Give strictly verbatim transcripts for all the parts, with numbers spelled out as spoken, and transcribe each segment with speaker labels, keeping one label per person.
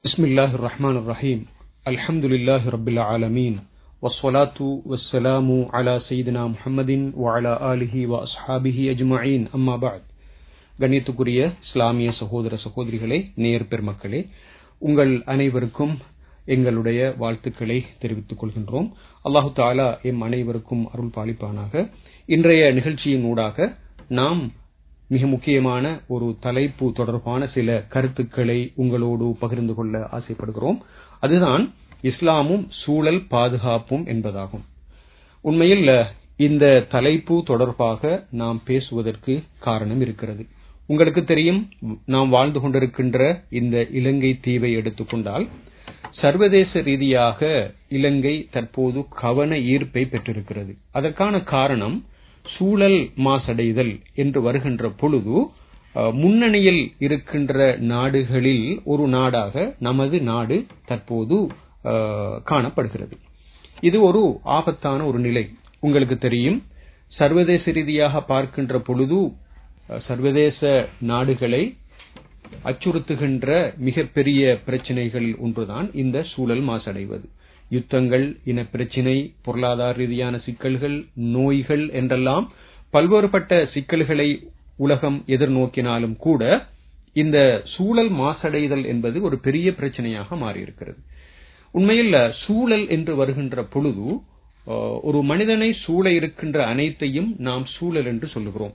Speaker 1: பிஸ்மில்லாஹிர் ரஹ்மானிர் ரஹீம். அல்ஹம்துலில்லாஹி ரப்பில் ஆலமீன். வஸ்ஸலாத்து வஸ்ஸலாமு அலா சய்யிதினா முஹம்மதின் வ அலா ஆலிஹி வ அஸ்ஹாபிஹி அஜ்மஈன். அம்மா பஅத். கண்ணியத்துக்குரிய இஸ்லாமிய சகோதர சகோதரிகளே, நேயர் பெருமக்களே, உங்கள் அனைவருக்கும் எங்களுடைய வாழ்த்துக்களை தெரிவித்துக் கொள்கின்றோம். அல்லாஹு தஆலா எம் அனைவருக்கும் அருள் பாலிப்பானாக. இன்றைய நிகழ்ச்சியின் ஊடாக நாம் மிக முக்கியமான ஒரு தலைப்பு தொடர்பான சில கருத்துக்களை உங்களோடு பகிர்ந்து கொள்ள ஆசைப்படுகிறோம். அதுதான் இஸ்லாமும் சூழல் பாதுகாப்பும் என்பதாகும். உண்மையில் இந்த தலைப்பு தொடர்பாக நாம் பேசுவதற்கு காரணம் இருக்கிறது. உங்களுக்கு தெரியும், நாம் வாழ்ந்து கொண்டிருக்கின்ற இந்த இலங்கை தீவை எடுத்துக்கொண்டால் சர்வதேச ரீதியாக இலங்கை தற்போது கவன ஈர்ப்பை பெற்றிருக்கிறது. அதற்கான காரணம் சூழல் மாசடைதல் என்று வருகின்ற பொழுது முன்னணியில் இருக்கின்ற நாடுகளில் ஒரு நாடாக நமது நாடு தற்போது காணப்படுகிறது. இது ஒரு ஆபத்தான ஒரு நிலை. உங்களுக்கு தெரியும், சர்வதேச ரீதியாக பார்க்கின்ற பொழுது சர்வதேச நாடுகளை அச்சுறுத்துகின்ற மிகப்பெரிய பிரச்சனைகள் ஒன்றுதான் இந்த சூழல் மாசடைவது. யுத்தங்கள், இனப்பிரச்சினை, பொருளாதார ரீதியான சிக்கல்கள், நோய்கள் என்றெல்லாம் பல்வேறுபட்ட சிக்கல்களை உலகம் எதிர்நோக்கினாலும் கூட இந்த சூழல் மாசடைதல் என்பது ஒரு பெரிய பிரச்சனையாக மாறியிருக்கிறது. உண்மையில் சூழல் என்று வருகின்ற பொழுது ஒரு மனிதனை சூழ இருக்கின்ற அனைத்தையும் நாம் சூழல் என்று சொல்லுகிறோம்.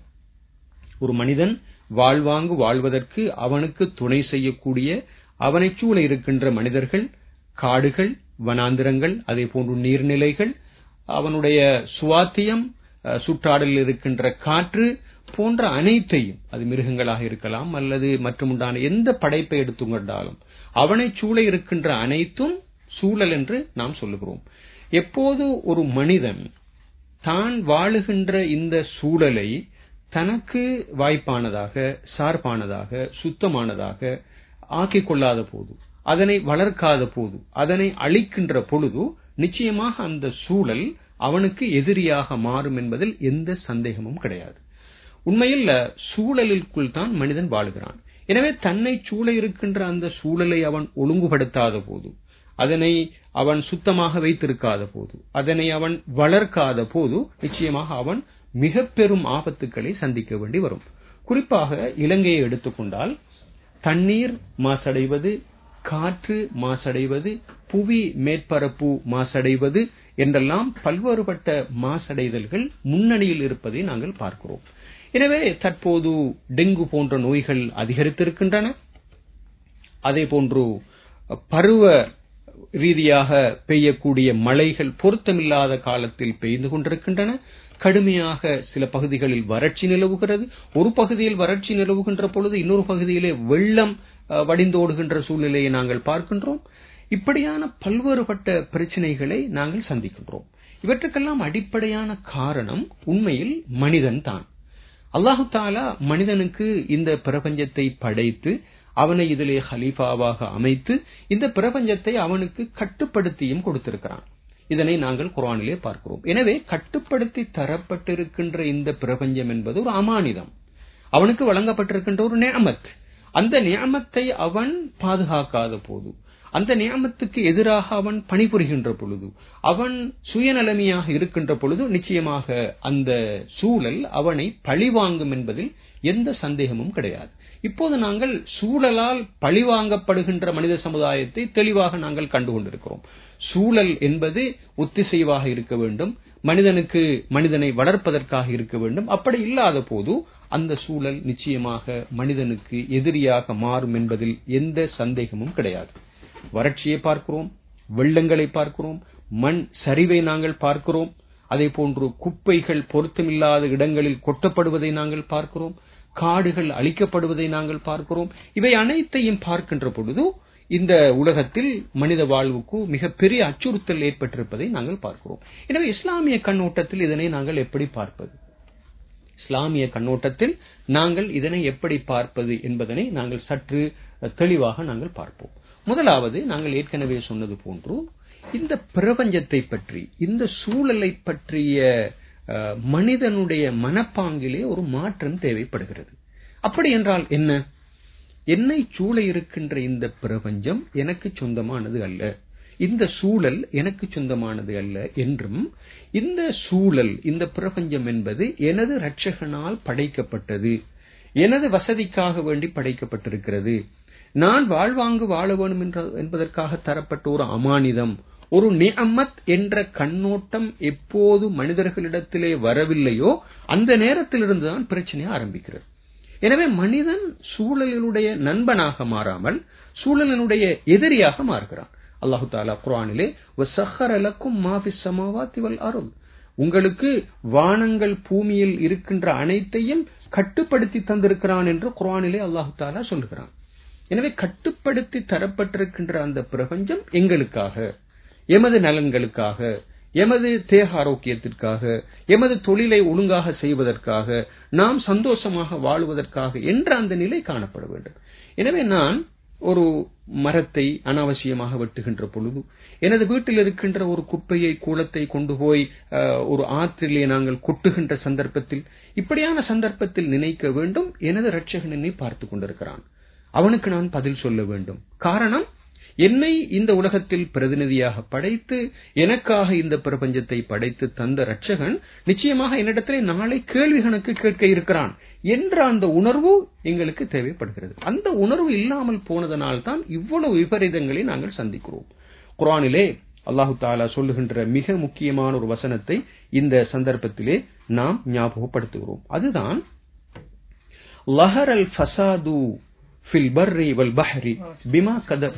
Speaker 1: ஒரு மனிதன் வாழ்வாங்கு வாழ்வதற்கு அவனுக்கு துணை செய்யக்கூடிய அவனை சூழ இருக்கின்ற மனிதர்கள், காடுகள், வனாந்திரங்கள், அதே போன்று நீர்நிலைகள், அவனுடைய சுவாத்தியம், சுற்றாடலில் இருக்கின்ற காற்று போன்ற அனைத்தையும், அது மிருகங்களாக இருக்கலாம் அல்லது மற்றுமுண்டான எந்த படைப்பை எடுத்துக்கொண்டாலும் அவனை சூழ இருக்கின்ற அனைத்தும் சூழல் என்று நாம் சொல்லுகிறோம். எப்போது ஒரு மனிதன் தான் வாழுகின்ற இந்த சூழலை தனக்கு வாய்ப்பானதாக, சார்பானதாக, சுத்தமானதாக ஆக்கிக் கொள்ளாத போது, அதனை வளர்க்காத போது, அதனை அழிக்கின்ற பொழுது நிச்சயமாக அந்த சூழல் அவனுக்கு எதிரியாக மாறும் என்பதில் எந்த சந்தேகமும் கிடையாது. உண்மையில் சூழலுக்குள் தான் மனிதன் வாழுகிறான். எனவே தன்னை சூழ இருக்கின்ற அந்த சூழலை அவன் ஒழுங்குபடுத்தாத போது, அதனை அவன் சுத்தமாக வைத்திருக்காத போது, அதனை அவன் வளர்க்காத போது நிச்சயமாக அவன் மிக பெரும் ஆபத்துக்களை சந்திக்க வேண்டி வரும். குறிப்பாக இலங்கையை எடுத்துக்கொண்டால் தண்ணீர் மாசடைவது, காற்று மாசடைவது, புவி மேற்பரப்பு மாசடைவது என்றெல்லாம் பல்வேறுபட்ட மாசடைதல்கள் முன்னணியில் இருப்பதை நாங்கள் பார்க்கிறோம். எனவே தற்போது டெங்கு போன்ற நோய்கள் அதிகரித்திருக்கின்றன. அதே போன்று பருவ ரீதியாக பெய்யக்கூடிய மழைகள் பொருத்தமில்லாத காலத்தில் பெய்து கொண்டிருக்கின்றன. கடுமையாக சில பகுதிகளில் வறட்சி நிலவுகிறது. ஒரு பகுதியில் வறட்சி நிலவுகின்ற பொழுது இன்னொரு பகுதியிலே வெள்ளம் வடிந்தோடுகின்ற சூழ்நிலையை நாங்கள் பார்க்கின்றோம். இப்படியான பல்வேறுபட்ட பிரச்சனைகளை நாங்கள் சந்திக்கின்றோம். இவற்றுக்கெல்லாம் அடிப்படையான காரணம் உண்மையில் மனிதன் தான். அல்லாஹு தஆலா மனிதனுக்கு இந்த பிரபஞ்சத்தை படைத்து அவனை இதிலே ஹலீஃபாவாக அமைத்து இந்த பிரபஞ்சத்தை அவனுக்கு கட்டுப்படுத்தியும் கொடுத்திருக்கிறான். இதனை நாங்கள் குர்ஆனிலே பார்க்கிறோம். எனவே கட்டுப்படுத்தி தரப்பட்டிருக்கின்ற இந்த பிரபஞ்சம் என்பது ஒரு அமானிதம், அவனுக்கு வழங்கப்பட்டிருக்கின்ற ஒரு நிஅமத். அந்த நிஅமத்தை அவன் பாதுகாக்காத போது, அந்த நிஅமத்துக்கு எதிராக அவன் பணிபுரிகின்ற பொழுது, அவன் சுயநலமியாக இருக்கின்ற பொழுது நிச்சயமாக அந்த சூழல் அவனை பழிவாங்கும் என்பதில் எந்த சந்தேகமும் கிடையாது. இப்போது நாங்கள் சூழலால் பழிவாங்கப்படுகின்ற மனித சமுதாயத்தை தெளிவாக நாங்கள் கண்டுகொண்டிருக்கிறோம். சூழல் என்பது ஒத்திசைவாக இருக்க வேண்டும், மனிதனுக்கு மனிதனை வளர்ப்பதற்காக இருக்க வேண்டும். அப்படி இல்லாத போது அந்த சூழல் நிச்சயமாக மனிதனுக்கு எதிரியாக மாறும் என்பதில் எந்த சந்தேகமும் கிடையாது. வறட்சியை பார்க்கிறோம், வெள்ளங்களை பார்க்கிறோம், மண் சரிவை நாங்கள் பார்க்கிறோம். அதே போன்று குப்பைகள் பொருத்தமில்லாத இடங்களில் கொட்டப்படுவதை நாங்கள் பார்க்கிறோம், காடுகள் அழிக்கப்படுவதை நாங்கள் பார்க்கிறோம். இவை அனைத்தையும் பார்க்கின்ற பொழுது இந்த உலகத்தில் மனித வாழ்வுக்கு மிகப்பெரிய அச்சுறுத்தல் ஏற்பட்டிருப்பதை நாங்கள் பார்க்கிறோம். எனவே இஸ்லாமிய கண்ணோட்டத்தில் இதனை நாங்கள் எப்படி பார்ப்பது, இஸ்லாமிய கண்ணோட்டத்தில் நாங்கள் இதனை எப்படி பார்ப்பது என்பதனை நாங்கள் சற்று தெளிவாக நாங்கள் பார்ப்போம். முதலாவது, நாங்கள் ஏற்கனவே சொன்னது போன்று இந்த பிரபஞ்சத்தை பற்றி, இந்த சூழலை பற்றிய மனிதனுடைய மனப்பாங்கிலே ஒரு மாற்றம் தேவைப்படுகிறது. அப்படி என்றால் என்ன? என்னை சூழ இருக்கின்ற இந்த பிரபஞ்சம் எனக்கு சொந்தமானது அல்ல, இந்த சூழல் எனக்கு சொந்தமானது அல்ல என்றும், இந்த சூழல் இந்த பிரபஞ்சம் என்பது எனது இரட்சகனால் படைக்கப்பட்டது, எனது வசதிக்காக வேண்டி படைக்கப்பட்டிருக்கிறது, நான் வாழ்வாங்கு வாழ வேண்டும் என்பதற்காக தரப்பட்ட ஒரு அமானிதம், ஒரு நிஅமத் என்ற கண்ணோட்டம் எப்போது மனிதர்களிடத்திலே வரவில்லையோ அந்த நேரத்திலிருந்துதான் பிரச்சனை ஆரம்பிக்கிறது. எனவே மனிதன் சூழலினுடைய நண்பனாக மாறாமல் சூழலினுடைய எதிரியாக மாறுகிறான். அல்லாஹு தஆலா குர்ஆனிலே வஸஹர லக்கும் மா ஃபிஸ் ஸமாவாத்தி வல் அர்த், உங்களுக்கு வானங்கள் பூமியில் இருக்கின்ற அனைத்தையும் கட்டுப்படுத்தி தந்திருக்கிறான் என்று குர்ஆனிலே அல்லாஹு தஆலா சொல்கிறான். எனவே கட்டுப்படுத்தி தரப்பட்டிருக்கின்ற அந்த பிரபஞ்சம் எங்களுக்காக, எமது நலன்களுக்காக, எமது தேக ஆரோக்கியத்திற்காக, எமது தொழிலை ஒழுங்காக செய்வதற்காக, நாம் சந்தோஷமாக வாழுவதற்காக என்ற அந்த நிலை காணப்பட வேண்டும். எனவே நான் ஒரு மரத்தை அனாவசியமாக வெட்டுகின்ற பொழுது, எனது வீட்டில் இருக்கின்ற ஒரு குப்பையை கூலத்தை கொண்டு போய் ஒரு ஆற்றிலே நாங்கள் கொட்டுகின்ற சந்தர்ப்பத்தில், இப்படியான சந்தர்ப்பத்தில் நினைக்க வேண்டும், எனது இரட்சகன் என்னை பார்த்து கொண்டிருக்கிறான், அவனுக்கு நான் பதில் சொல்ல வேண்டும். காரணம், என்னை இந்த உலகத்தில் பிரதிநிதியாக படைத்து எனக்காக இந்த பிரபஞ்சத்தை படைத்து தந்த இரட்சகன் நிச்சயமாக என்னிடத்திலே நாளை கேள்வி கணக்கு கேட்க இருக்கிறான் என்ற அந்த உணர்வு எங்களுக்கு தேவைப்படுகிறது. அந்த உணர்வு இல்லாமல் போனதனால் தான் இவ்வளவு விபரீதங்களை நாங்கள் சந்திக்கிறோம். குர்ஆனிலே அல்லாஹு தஆலா சொல்லுகின்ற மிக முக்கியமான ஒரு வசனத்தை இந்த சந்தர்ப்பத்திலே நாம் ஞாபகப்படுத்துகிறோம். அதுதான் லஹரல் ஃபஸாது ஃபில் பர்ரி வல் பஹ்ரி பிமா கதப்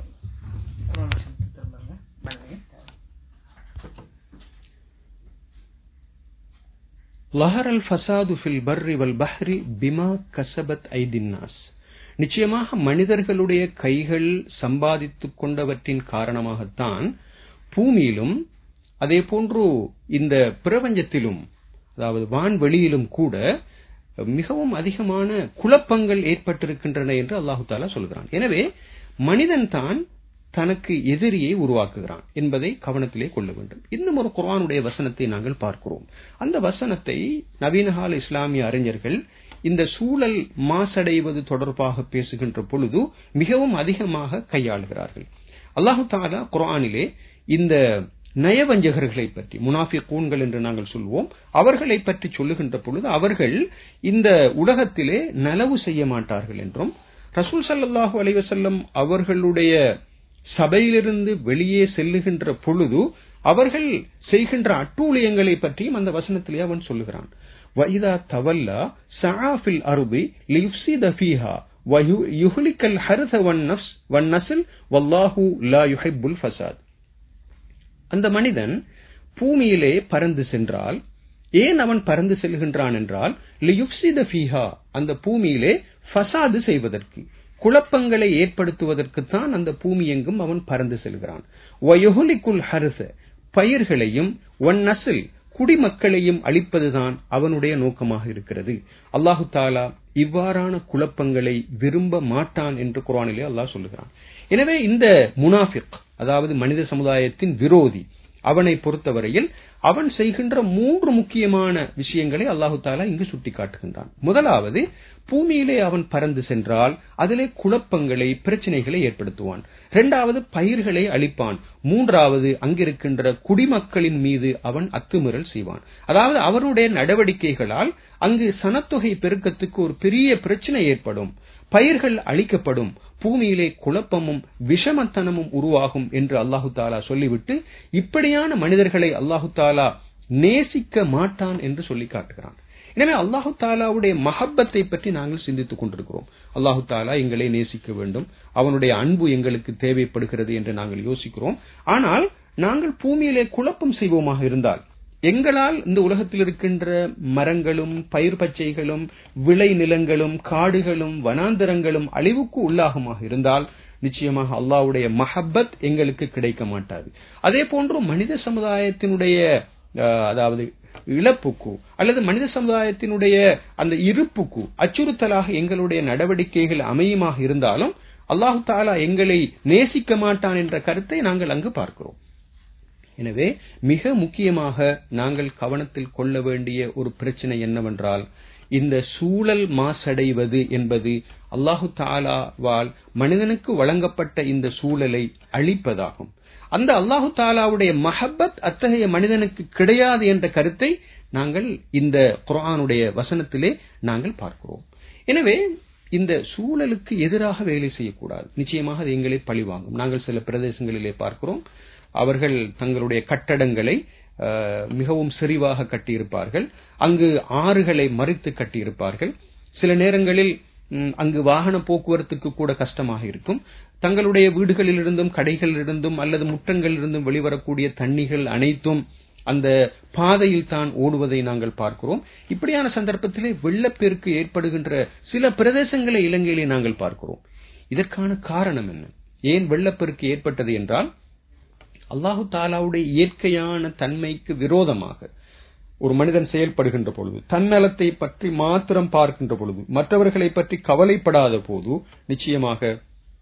Speaker 1: லஹரல் ஃபஸாது ஃபில் பர்ரி வல் பஹ்ரி பிமா கஸபத் ஐதின் நாஸ், நிச்சயமாக மனிதர்களுடைய கைகள் சம்பாதித்துக் கொண்டவற்றின் காரணமாகத்தான் பூமியிலும் அதே போன்று இந்த பிரபஞ்சத்திலும், அதாவது வான்வெளியிலும் கூட மிகவும் அதிகமான குழப்பங்கள் ஏற்பட்டிருக்கின்றன என்று அல்லாஹு தஆலா சொல்கிறான். எனவே மனிதன் தான் தனக்கு எதிரியை உருவாக்குகிறான் என்பதை கவனத்திலே கொள்ள வேண்டும். இன்னும் ஒரு குர்ஆனுடைய வசனத்தை நாங்கள் பார்க்கிறோம். அந்த வசனத்தை நவீனகால இஸ்லாமிய அறிஞர்கள் இந்த சூழல் மாசடைவது தொடர்பாக பேசுகின்ற பொழுது மிகவும் அதிகமாக கையாளுகிறார்கள். அல்லாஹு தஆலா குர்ஆனிலே இந்த நயவஞ்சகர்களை பற்றி, முனாஃபிகூன்கள் என்று நாங்கள் சொல்வோம், அவர்களை பற்றி சொல்லுகின்ற பொழுது அவர்கள் இந்த உலகத்திலே நலவு செய்ய மாட்டார்கள் என்றும், ரசூல் ஸல்லல்லாஹு அலைஹி வஸல்லம் அவர்களுடைய சபையிலிருந்து வெளியே செல்லுகின்ற பொழுது அவர்கள் செய்கின்ற அட்டூழியங்களை பற்றியும் அந்த வசனத்திலே அவன் சொல்லுகிறான். வஇதா தவல்லா ஸஆ ஃபில் அர்தி லியுஃஸித ஃபீஹா வயுஹ்லிகல் ஹர்ஸ வன் நஃப்ஸ் வன் நஸ்ல் வல்லாஹு லா யுஹிப்புல் ஃபஸாத். அந்த மனிதன் பூமியிலே பறந்து சென்றால், ஏன் அவன் பறந்து செல்கின்றான் என்றால் லியுஃஸித ஃபீஹா, அந்த பூமியிலே ஃபஸாது செய்வதற்கு, குழப்பங்களை ஏற்படுத்துவதற்குத்தான் அந்த பூமி எங்கும் அவன் பறந்து செல்கிறான். வயுஹ்லிகுல் ஹர்ஸ, பயிர்களையும், வன் நஸ்ல், குடிமக்களையும் அழிப்பதுதான் அவனுடைய நோக்கமாக இருக்கிறது. அல்லாஹு தஆலா இவ்வாறான குழப்பங்களை விரும்ப மாட்டான் என்று குர்ஆனிலே அல்லாஹ் சொல்லுகிறான். எனவே இந்த முனாஃபிக், அதாவது மனித சமுதாயத்தின் விரோதி, அவனை பொறுத்தவரையில் அவன் செய்கின்ற மூன்று முக்கியமான விஷயங்களை அல்லாஹு தஆலா இங்கு சுட்டிக்காட்டுகின்றான். முதலாவது, பூமியிலே அவன் பறந்து சென்றால் அதிலே குழப்பங்களை, பிரச்சனைகளை ஏற்படுத்துவான். இரண்டாவது, பயிர்களை அழிப்பான். மூன்றாவது, அங்கிருக்கின்ற குடிமக்களின் மீது அவன் அத்துமீறல் செய்வான். அதாவது அவனுடைய நடவடிக்கைகளால் அங்கு சனத்தொகை பெருக்கத்துக்கு ஒரு பெரிய பிரச்சனை ஏற்படும், பயிர்கள் அழிக்கப்படும், பூமியிலே குழப்பமும் விஷமத்தனமும் உருவாகும் என்று அல்லாஹு தஆலா சொல்லிவிட்டு இப்படியான மனிதர்களை அல்லாஹு தஆலா நேசிக்க மாட்டான் என்று சொல்லி காட்டுகிறான். எனவே அல்லாஹு தஆலாவுடைய மஹப்பத்தை பற்றி நாங்கள் சிந்தித்துக் கொண்டிருக்கிறோம். அல்லாஹு தஆலா எங்களை நேசிக்க வேண்டும், அவனுடைய அன்பு எங்களுக்கு தேவைப்படுகிறது என்று நாங்கள் யோசிக்கிறோம். ஆனால் நாங்கள் பூமியிலே குழப்பம் செய்வோமாக இருந்தால், எங்களால் இந்த உலகத்தில் இருக்கின்ற மரங்களும், பயிர் பச்சைகளும், விளை நிலங்களும், காடுகளும், வனாந்தரங்களும் அழிவுக்கு உள்ளாகுமாக இருந்தால் நிச்சயமாக அல்லாஹ்வுடைய மஹப்பத் எங்களுக்கு கிடைக்க மாட்டாது. அதே போன்று மனித சமுதாயத்தினுடைய அதாவது இழப்புக்கு அல்லது மனித சமுதாயத்தினுடைய அந்த இருப்புக்கு அச்சுறுத்தலாக எங்களுடைய நடவடிக்கைகள் அமையுமாக இருந்தாலும் அல்லாஹு தஆலா எங்களை நேசிக்க மாட்டான் என்ற கருத்தை நாங்கள் அங்கு பார்க்கிறோம். எனவே மிக முக்கியமாக நாங்கள் கவனத்தில் கொள்ள வேண்டிய ஒரு பிரச்சனை என்னவென்றால், இந்த சூழல் மாசடைவது என்பது அல்லாஹு தஆலாவால் மனிதனுக்கு வழங்கப்பட்ட இந்த சூழலை அழிப்பதாகும். அந்த அல்லாஹு தஆலாவுடைய மஹப்பத் அத்தகைய மனிதனுக்கு கிடையாது என்ற கருத்தை நாங்கள் இந்த குர்ஆனுடைய வசனத்திலே நாங்கள் பார்க்கிறோம். எனவே இந்த சூழலுக்கு எதிராக வேலை செய்யக்கூடாது. நிச்சயமாக அது எங்களை பழிவாங்கும். நாங்கள் சில பிரதேசங்களிலே பார்க்கிறோம், அவர்கள் தங்களுடைய கட்டடங்களை மிகவும் செறிவாக கட்டியிருப்பார்கள். அங்கு ஆறுகளை மறித்து கட்டியிருப்பார்கள். சில நேரங்களில் அங்கு வாகன போக்குவரத்துக்கு கூட கஷ்டமாக இருக்கும். தங்களுடைய வீடுகளிலிருந்தும் கடைகளிலிருந்தும் அல்லது முற்றங்களிலிருந்தும் வெளிவரக்கூடிய தண்ணிகள் அனைத்தும் அந்த பாதையில் தான் ஓடுவதை நாங்கள் பார்க்கிறோம். இப்படியான சந்தர்ப்பத்திலே வெள்ளப்பெருக்கு ஏற்படுகின்ற சில பிரதேசங்களை இலங்கையிலே நாங்கள் பார்க்கிறோம். இதற்கான காரணம் என்ன? ஏன் வெள்ளப்பெருக்கு ஏற்பட்டது என்றால், அல்லாஹு தஆலாவுடைய இயற்கையான தன்மைக்கு விரோதமாக ஒரு மனிதன் செயல்படுகின்ற பொழுது, தன்னலத்தை பற்றி மாத்திரம் பார்க்கின்ற பொழுது, மற்றவர்களை பற்றி கவலைப்படாத போது, நிச்சயமாக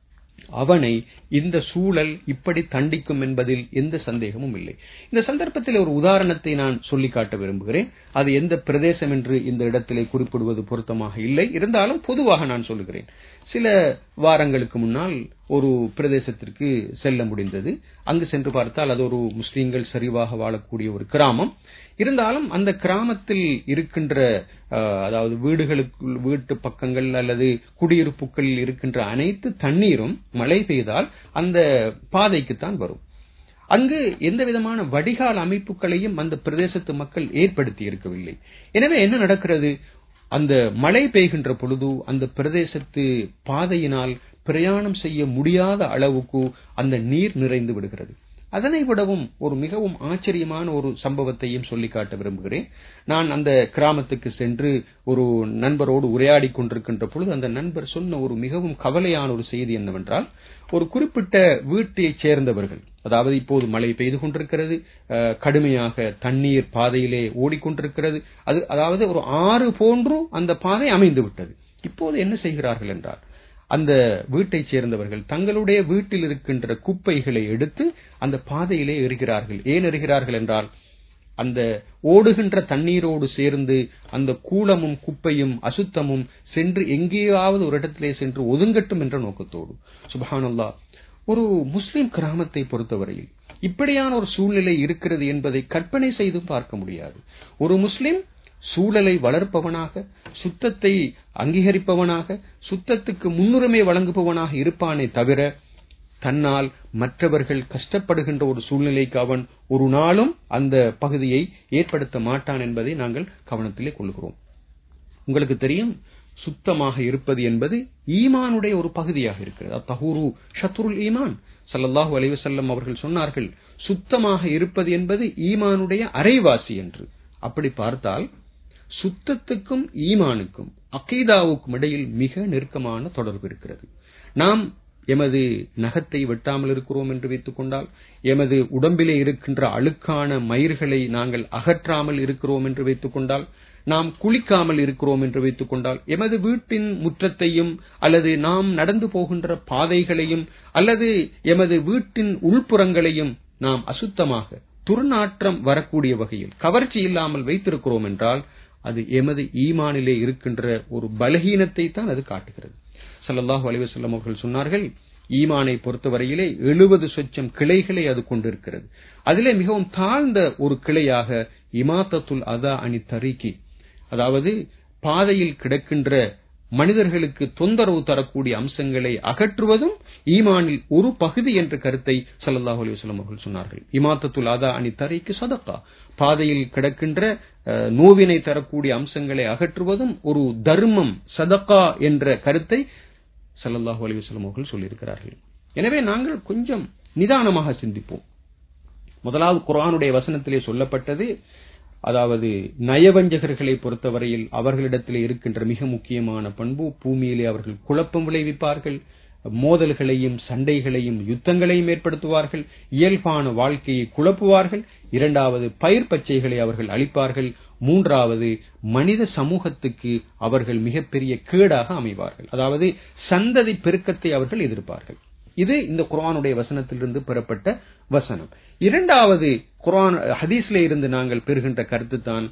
Speaker 1: அவனை இந்த சூழல் இப்படி தண்டிக்கும் என்பதில் எந்த சந்தேகமும் இல்லை. இந்த சந்தர்ப்பத்தில் ஒரு உதாரணத்தை நான் சொல்லிக் காட்ட விரும்புகிறேன். அது எந்த பிரதேசம் என்று இந்த இடத்திலே குறிப்பிடுவது பொருத்தமாக இல்லை. இருந்தாலும் பொதுவாக நான் சொல்லுகிறேன். சில வாரங்களுக்கு முன்னால் ஒரு பிரதேசத்திற்கு செல்ல முடிந்தது. அங்கு சென்று பார்த்தால் அது ஒரு முஸ்லீம்கள் சரிவாக வாழக்கூடிய ஒரு கிராமம். இருந்தாலும் அந்த கிராமத்தில் இருக்கின்ற அதாவது வீடுகளுக்குள் வீட்டு பக்கங்கள் அல்லது குடியிருப்புகளில் இருக்கின்ற அனைத்து தண்ணீரும் மழை பெய்தால் அந்த பாதைக்குத்தான் வரும். அங்கு எந்த விதமான வடிகால் அமைப்புகளையும் அந்த பிரதேசத்து மக்கள் ஏற்படுத்தி இருக்கவில்லை. எனவே என்ன நடக்கிறது? அந்த மழை பெய்கின்ற பொழுது அந்த பிரதேசத்து பாதையினால் பிரயாணம் செய்ய முடியாத அளவுக்கு அந்த நீர் நிறைந்து விடுகிறது. அதனை விடவும் ஒரு மிகவும் ஆச்சரியமான ஒரு சம்பவத்தையும் சொல்லிக் காட்ட விரும்புகிறேன். நான் அந்த கிராமத்துக்கு சென்று ஒரு நண்பரோடு உரையாடி கொண்டிருக்கின்ற பொழுது அந்த நண்பர் சொன்ன ஒரு மிகவும் கவலையான ஒரு செய்தி என்னவென்றால், ஒரு குறிப்பிட்ட வீட்டைச் சேர்ந்தவர்கள், அதாவது இப்போது மழை பெய்து கொண்டிருக்கிறது, கடுமையாக தண்ணீர் பாதையிலே ஓடிக்கொண்டிருக்கிறது. அது அதாவது ஒரு ஆறு போன்று அந்த பாதை அமைந்து விட்டது. இப்போது என்ன செய்கிறார்கள் என்றால், அந்த வீட்டைச் சேர்ந்தவர்கள் தங்களுடைய வீட்டில் இருக்கின்ற குப்பைகளை எடுத்து அந்த பாதையிலே எறிகிறார்கள். ஏன் எறிகிறார்கள் என்றால், அந்த ஓடுகின்ற தண்ணீரோடு சேர்ந்து அந்த கூளமும் குப்பையும் அசுத்தமும் சென்று எங்கேயாவது ஒரு இடத்திலே சென்று ஒதுங்கட்டும் என்ற நோக்கத்தோடு. சுப்ஹானல்லாஹ், ஒரு முஸ்லிம் கிராமத்தை பொறுத்தவரையில் இப்படியான ஒரு சூழ்நிலை இருக்கிறது என்பதை கற்பனை செய்தும் பார்க்க முடியாது. ஒரு முஸ்லிம் சூழலை வளர்ப்பவனாக, சுத்தத்தை அங்கீகரிப்பவனாக, சுத்தத்துக்கு முன்னுரிமை வழங்குபவனாக இருப்பானே தவிர, தன்னால் மற்றவர்கள் கஷ்டப்படுகின்ற ஒரு சூழ்நிலைக்கு அவன் ஒரு நாளும் அந்த பகுதியை ஏற்படுத்த மாட்டான் என்பதை நாங்கள் கவனத்திலே கொள்கிறோம். உங்களுக்கு தெரியும், சுத்தமாக இருப்பது என்பது ஈமானுடைய ஒரு பகுதியாக இருக்கிறது. அத்தஹூரு ஷத்ருல் ஈமான். ஸல்லல்லாஹு அலைஹி வஸல்லம் அவர்கள் சொன்னார்கள், சுத்தமாக இருப்பது என்பது ஈமானுடைய அரைவாசி என்று. அப்படி பார்த்தால் சுத்தத்துக்கும் ஈமானுக்கும் அகீதாவுக்கும் இடையில் மிக நெருக்கமான தொடர்பு இருக்கிறது. நாம் எமது நகத்தை வெட்டாமல் இருக்கிறோம் என்று வைத்துக் கொண்டால், எமது உடம்பிலே இருக்கின்ற அழுக்கான மயிர்களை நாங்கள் அகற்றாமல் இருக்கிறோம் என்று வைத்துக் கொண்டால், நாம் குளிக்காமல் இருக்கிறோம் என்று வைத்துக் கொண்டால், எமது வீட்டின் முற்றத்தையும் அல்லது நாம் நடந்து போகின்ற பாதைகளையும் அல்லது எமது வீட்டின் உள்புறங்களையும் நாம் அசுத்தமாக துர்நாற்றம் வரக்கூடிய வகையில் கவர்ச்சி இல்லாமல் வைத்திருக்கிறோம் என்றால், அது எமது ஈமானிலே இருக்கின்ற ஒரு பலகீனத்தை தான் அது காட்டுகிறது. ஸல்லல்லாஹு அலைஹி வஸல்லம் அவர்கள் சொன்னார்கள், ஈமானை பொறுத்தவரையிலே எழுபது சொச்சம் கிளைகளை அது கொண்டிருக்கிறது. அதிலே மிகவும் தாழ்ந்த ஒரு கிளையாக இமாத்தத்துல் அதா அனி தரீகி, அதாவது பாதையில் கிடக்கின்ற மனிதர்களுக்கு தொந்தரவு தரக்கூடிய அம்சங்களை அகற்றுவதும் ஈமானில் ஒரு பகுதி என்ற கருத்தை ஸல்லல்லாஹு அலைஹி வஸல்லம் அவர்கள் சொன்னார்கள். இமாத்தத்துல் அதா அனி தரீகி சதகா, பாதையில் கிடக்கின்ற நோவினை தரக்கூடிய அம்சங்களை அகற்றுவதும் ஒரு தர்மம், சதகா என்ற கருத்தை ஸல்லல்லாஹு அலைஹி வஸல்லம் அவர்கள் சொல்லியிருக்கிறார்கள். எனவே நாங்கள் கொஞ்சம் நிதானமாக சிந்திப்போம். முதலாவது குர்ஆனுடைய வசனத்திலே சொல்லப்பட்டது, அதாவது நயவஞ்சகர்களை பொறுத்தவரையில் அவர்களிடத்திலே இருக்கின்ற மிக முக்கியமான பண்பு, பூமியிலே அவர்கள் குழப்பம் விளைவிப்பார்கள், மோதல்களையும் சண்டைகளையும் யுத்தங்களையும் ஏற்படுத்துவார்கள், இயல்பான வாழ்க்கையை குழப்புவார்கள். இரண்டாவது, பயிர் பச்சைகளை அவர்கள் அழிப்பார்கள். மூன்றாவது, மனித சமூகத்துக்கு அவர்கள் மிகப்பெரிய கேடாக அமைவார்கள். அதாவது சந்ததி பெருக்கத்தை அவர்கள் எதிர்ப்பார்கள். இது இந்த குர்ஆனுடைய வசனத்திலிருந்து பெறப்பட்ட வசனம். இரண்டாவது, குர்ஆன் ஹதீஸ்ல இருந்து நாங்கள் பெறுகின்ற கருத்து தான்,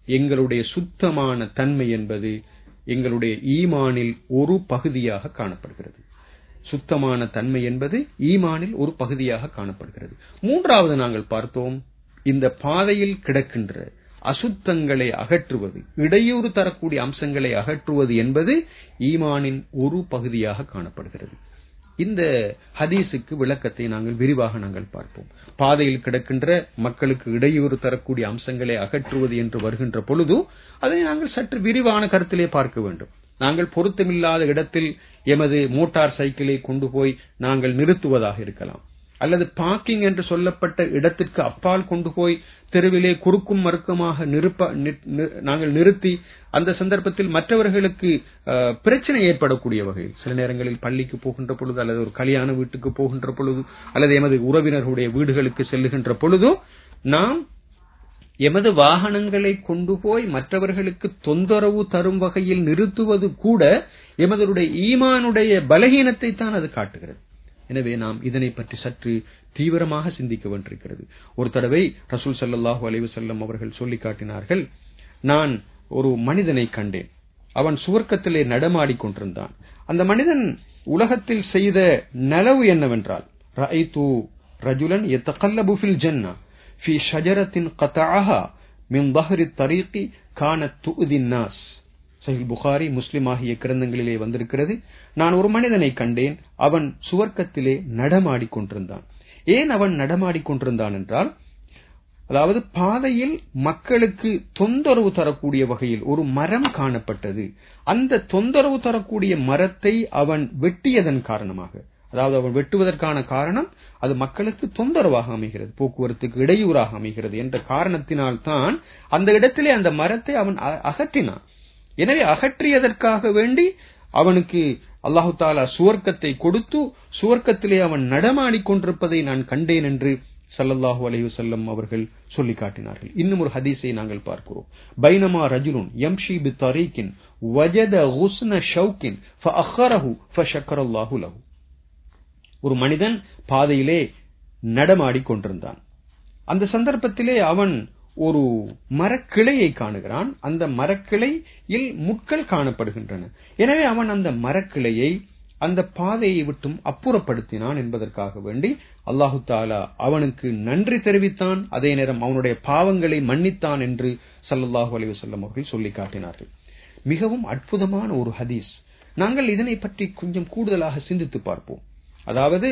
Speaker 1: எங்களுடைய சுத்தமான தன்மை என்பது எங்களுடைய ஈமானில் ஒரு பகுதியாக காணப்படுகிறது. சுத்தமான தன்மை என்பது ஈமானில் ஒரு பகுதியாக காணப்படுகிறது. மூன்றாவது நாங்கள் பார்த்தோம், இந்த பாதையில் கிடக்கின்ற அசுத்தங்களை அகற்றுவது, இடையூறு தரக்கூடிய அம்சங்களை அகற்றுவது என்பது ஈமானின் ஒரு பகுதியாக காணப்படுகிறது. இந்த ஹதீஸுக்கு விளக்கத்தை நாங்கள் விரிவாக நாங்கள் பார்ப்போம். பாதையில் கிடக்கின்ற மக்களுக்கு இடையூறு தரக்கூடிய அம்சங்களை அகற்றுவது என்று வருகின்ற பொழுது அதை நாங்கள் சற்று விரிவான கருத்திலே பார்க்க வேண்டும். நாங்கள் பொருத்தமில்லாத இடத்தில் எமது மோட்டார் சைக்கிளை கொண்டு போய் நாங்கள் நிறுத்துவதாக இருக்கலாம், அல்லது பார்க்கிங் என்று சொல்லப்பட்ட இடத்திற்கு அப்பால் கொண்டு போய் தெருவிலே குறுக்கும் மறுக்குமாக நாங்கள் நிறுத்தி அந்த சந்தர்ப்பத்தில் மற்றவர்களுக்கு பிரச்சனை ஏற்படக்கூடிய வகையில், சில நேரங்களில் பள்ளிக்கு போகின்ற பொழுது, அல்லது ஒரு கல்யாண வீட்டுக்கு போகின்ற பொழுது, அல்லது எமது உறவினர்களுடைய வீடுகளுக்கு செல்லுகின்ற பொழுது நாம் எமது வாகனங்களை கொண்டு போய் மற்றவர்களுக்கு தொந்தரவு தரும் வகையில் நிறுத்துவது கூட எமதுடைய ஈமானுடைய பலகீனத்தை தான் அது காட்டுகிறது. எனவே நாம் இதனை பற்றி சற்று தீவிரமாக சிந்திக்க வேண்டியிருக்கிறது. ஒரு தடவை ரசூல் ஸல்லல்லாஹு அலைஹி வஸல்லம் அவர்கள் சொல்லி காட்டினார்கள், நான் ஒரு மனிதனை கண்டேன், அவன் சுவர்க்கத்திலே நடமாடிக் கொண்டிருந்தான். அந்த மனிதன் உலகத்தில் செய்த நலவு என்னவென்றால், ரஅய்து ரஜுலன் யதகல்லபு ஃபில் ஜன்னah ஃபீ ஷஜரத்தின் கதஅஹா மின் ظهر الطريق كانت تؤذي الناس. சஹீஹ் புகாரி, முஸ்லிம் ஆகிய கிரந்தங்களிலே வந்திருக்கிறது. நான் ஒரு மனிதனை கண்டேன், அவன் சுவர்க்கத்திலே நடமாடிக் கொண்டிருந்தான். ஏன் அவன் நடமாடிக் கொண்டிருந்தான் என்றால், அதாவது பாதையில் மக்களுக்கு தொந்தரவு தரக்கூடிய வகையில் ஒரு மரம் காணப்பட்டது. அந்த தொந்தரவு தரக்கூடிய மரத்தை அவன் வெட்டியதன் காரணமாக, அதாவது அவன் வெட்டுவதற்கான காரணம் அது மக்களுக்கு தொந்தரவாக அமைகிறது, போக்குவரத்துக்கு இடையூறாக அமைகிறது என்ற காரணத்தினால் தான் அந்த இடத்திலே அந்த மரத்தை அவன் அகற்றினான். எனவே அகற்றியதற்காக வேண்டி அவனுக்கு அல்லாஹு தாலா சுவர்க்கத்தை கொடுத்து சுவர்க்கத்திலே அவன் நடமாடிக் கொண்டிருப்பதை நான் கண்டேன் என்று ஸல்லல்லாஹு அலைஹி வஸல்லம் அவர்கள் சொல்லி காட்டினார்கள். இன்னும் ஒரு ஹதீஸை நாங்கள் பார்க்கிறோம். பைனமா ரஜுலுன் யம்ஷி பித்தரீகின் வஜத குஸ்ன ஷௌகின் ஃபஅഖரஹு ஃபஷக்கரல்லாஹு லஹு. ஒரு மனிதன் பாதையிலே நடமாடிக் கொண்டிருந்தான். அந்த சந்தர்ப்பத்திலே அவன் ஒரு மரக்கிளையை காணுகிறான். அந்த மரக்கிளையில் முட்கள் காணப்படுகின்றன. எனவே அவன் அந்த மரக்கிளையை அந்த பாதையை விட்டும் அப்புறப்படுத்தினான் என்பதற்காக வேண்டி அல்லாஹு தாலா அவனுக்கு நன்றி தெரிவித்தான், அதே நேரம் அவனுடைய பாவங்களை மன்னித்தான் என்று ஸல்லல்லாஹு அலைஹி வஸல்லம் அவர்கள் சொல்லி காட்டினார்கள். மிகவும் அற்புதமான ஒரு ஹதீஸ். நாங்கள் இதனை பற்றி கொஞ்சம் கூடுதலாக சிந்தித்து பார்ப்போம். அதாவது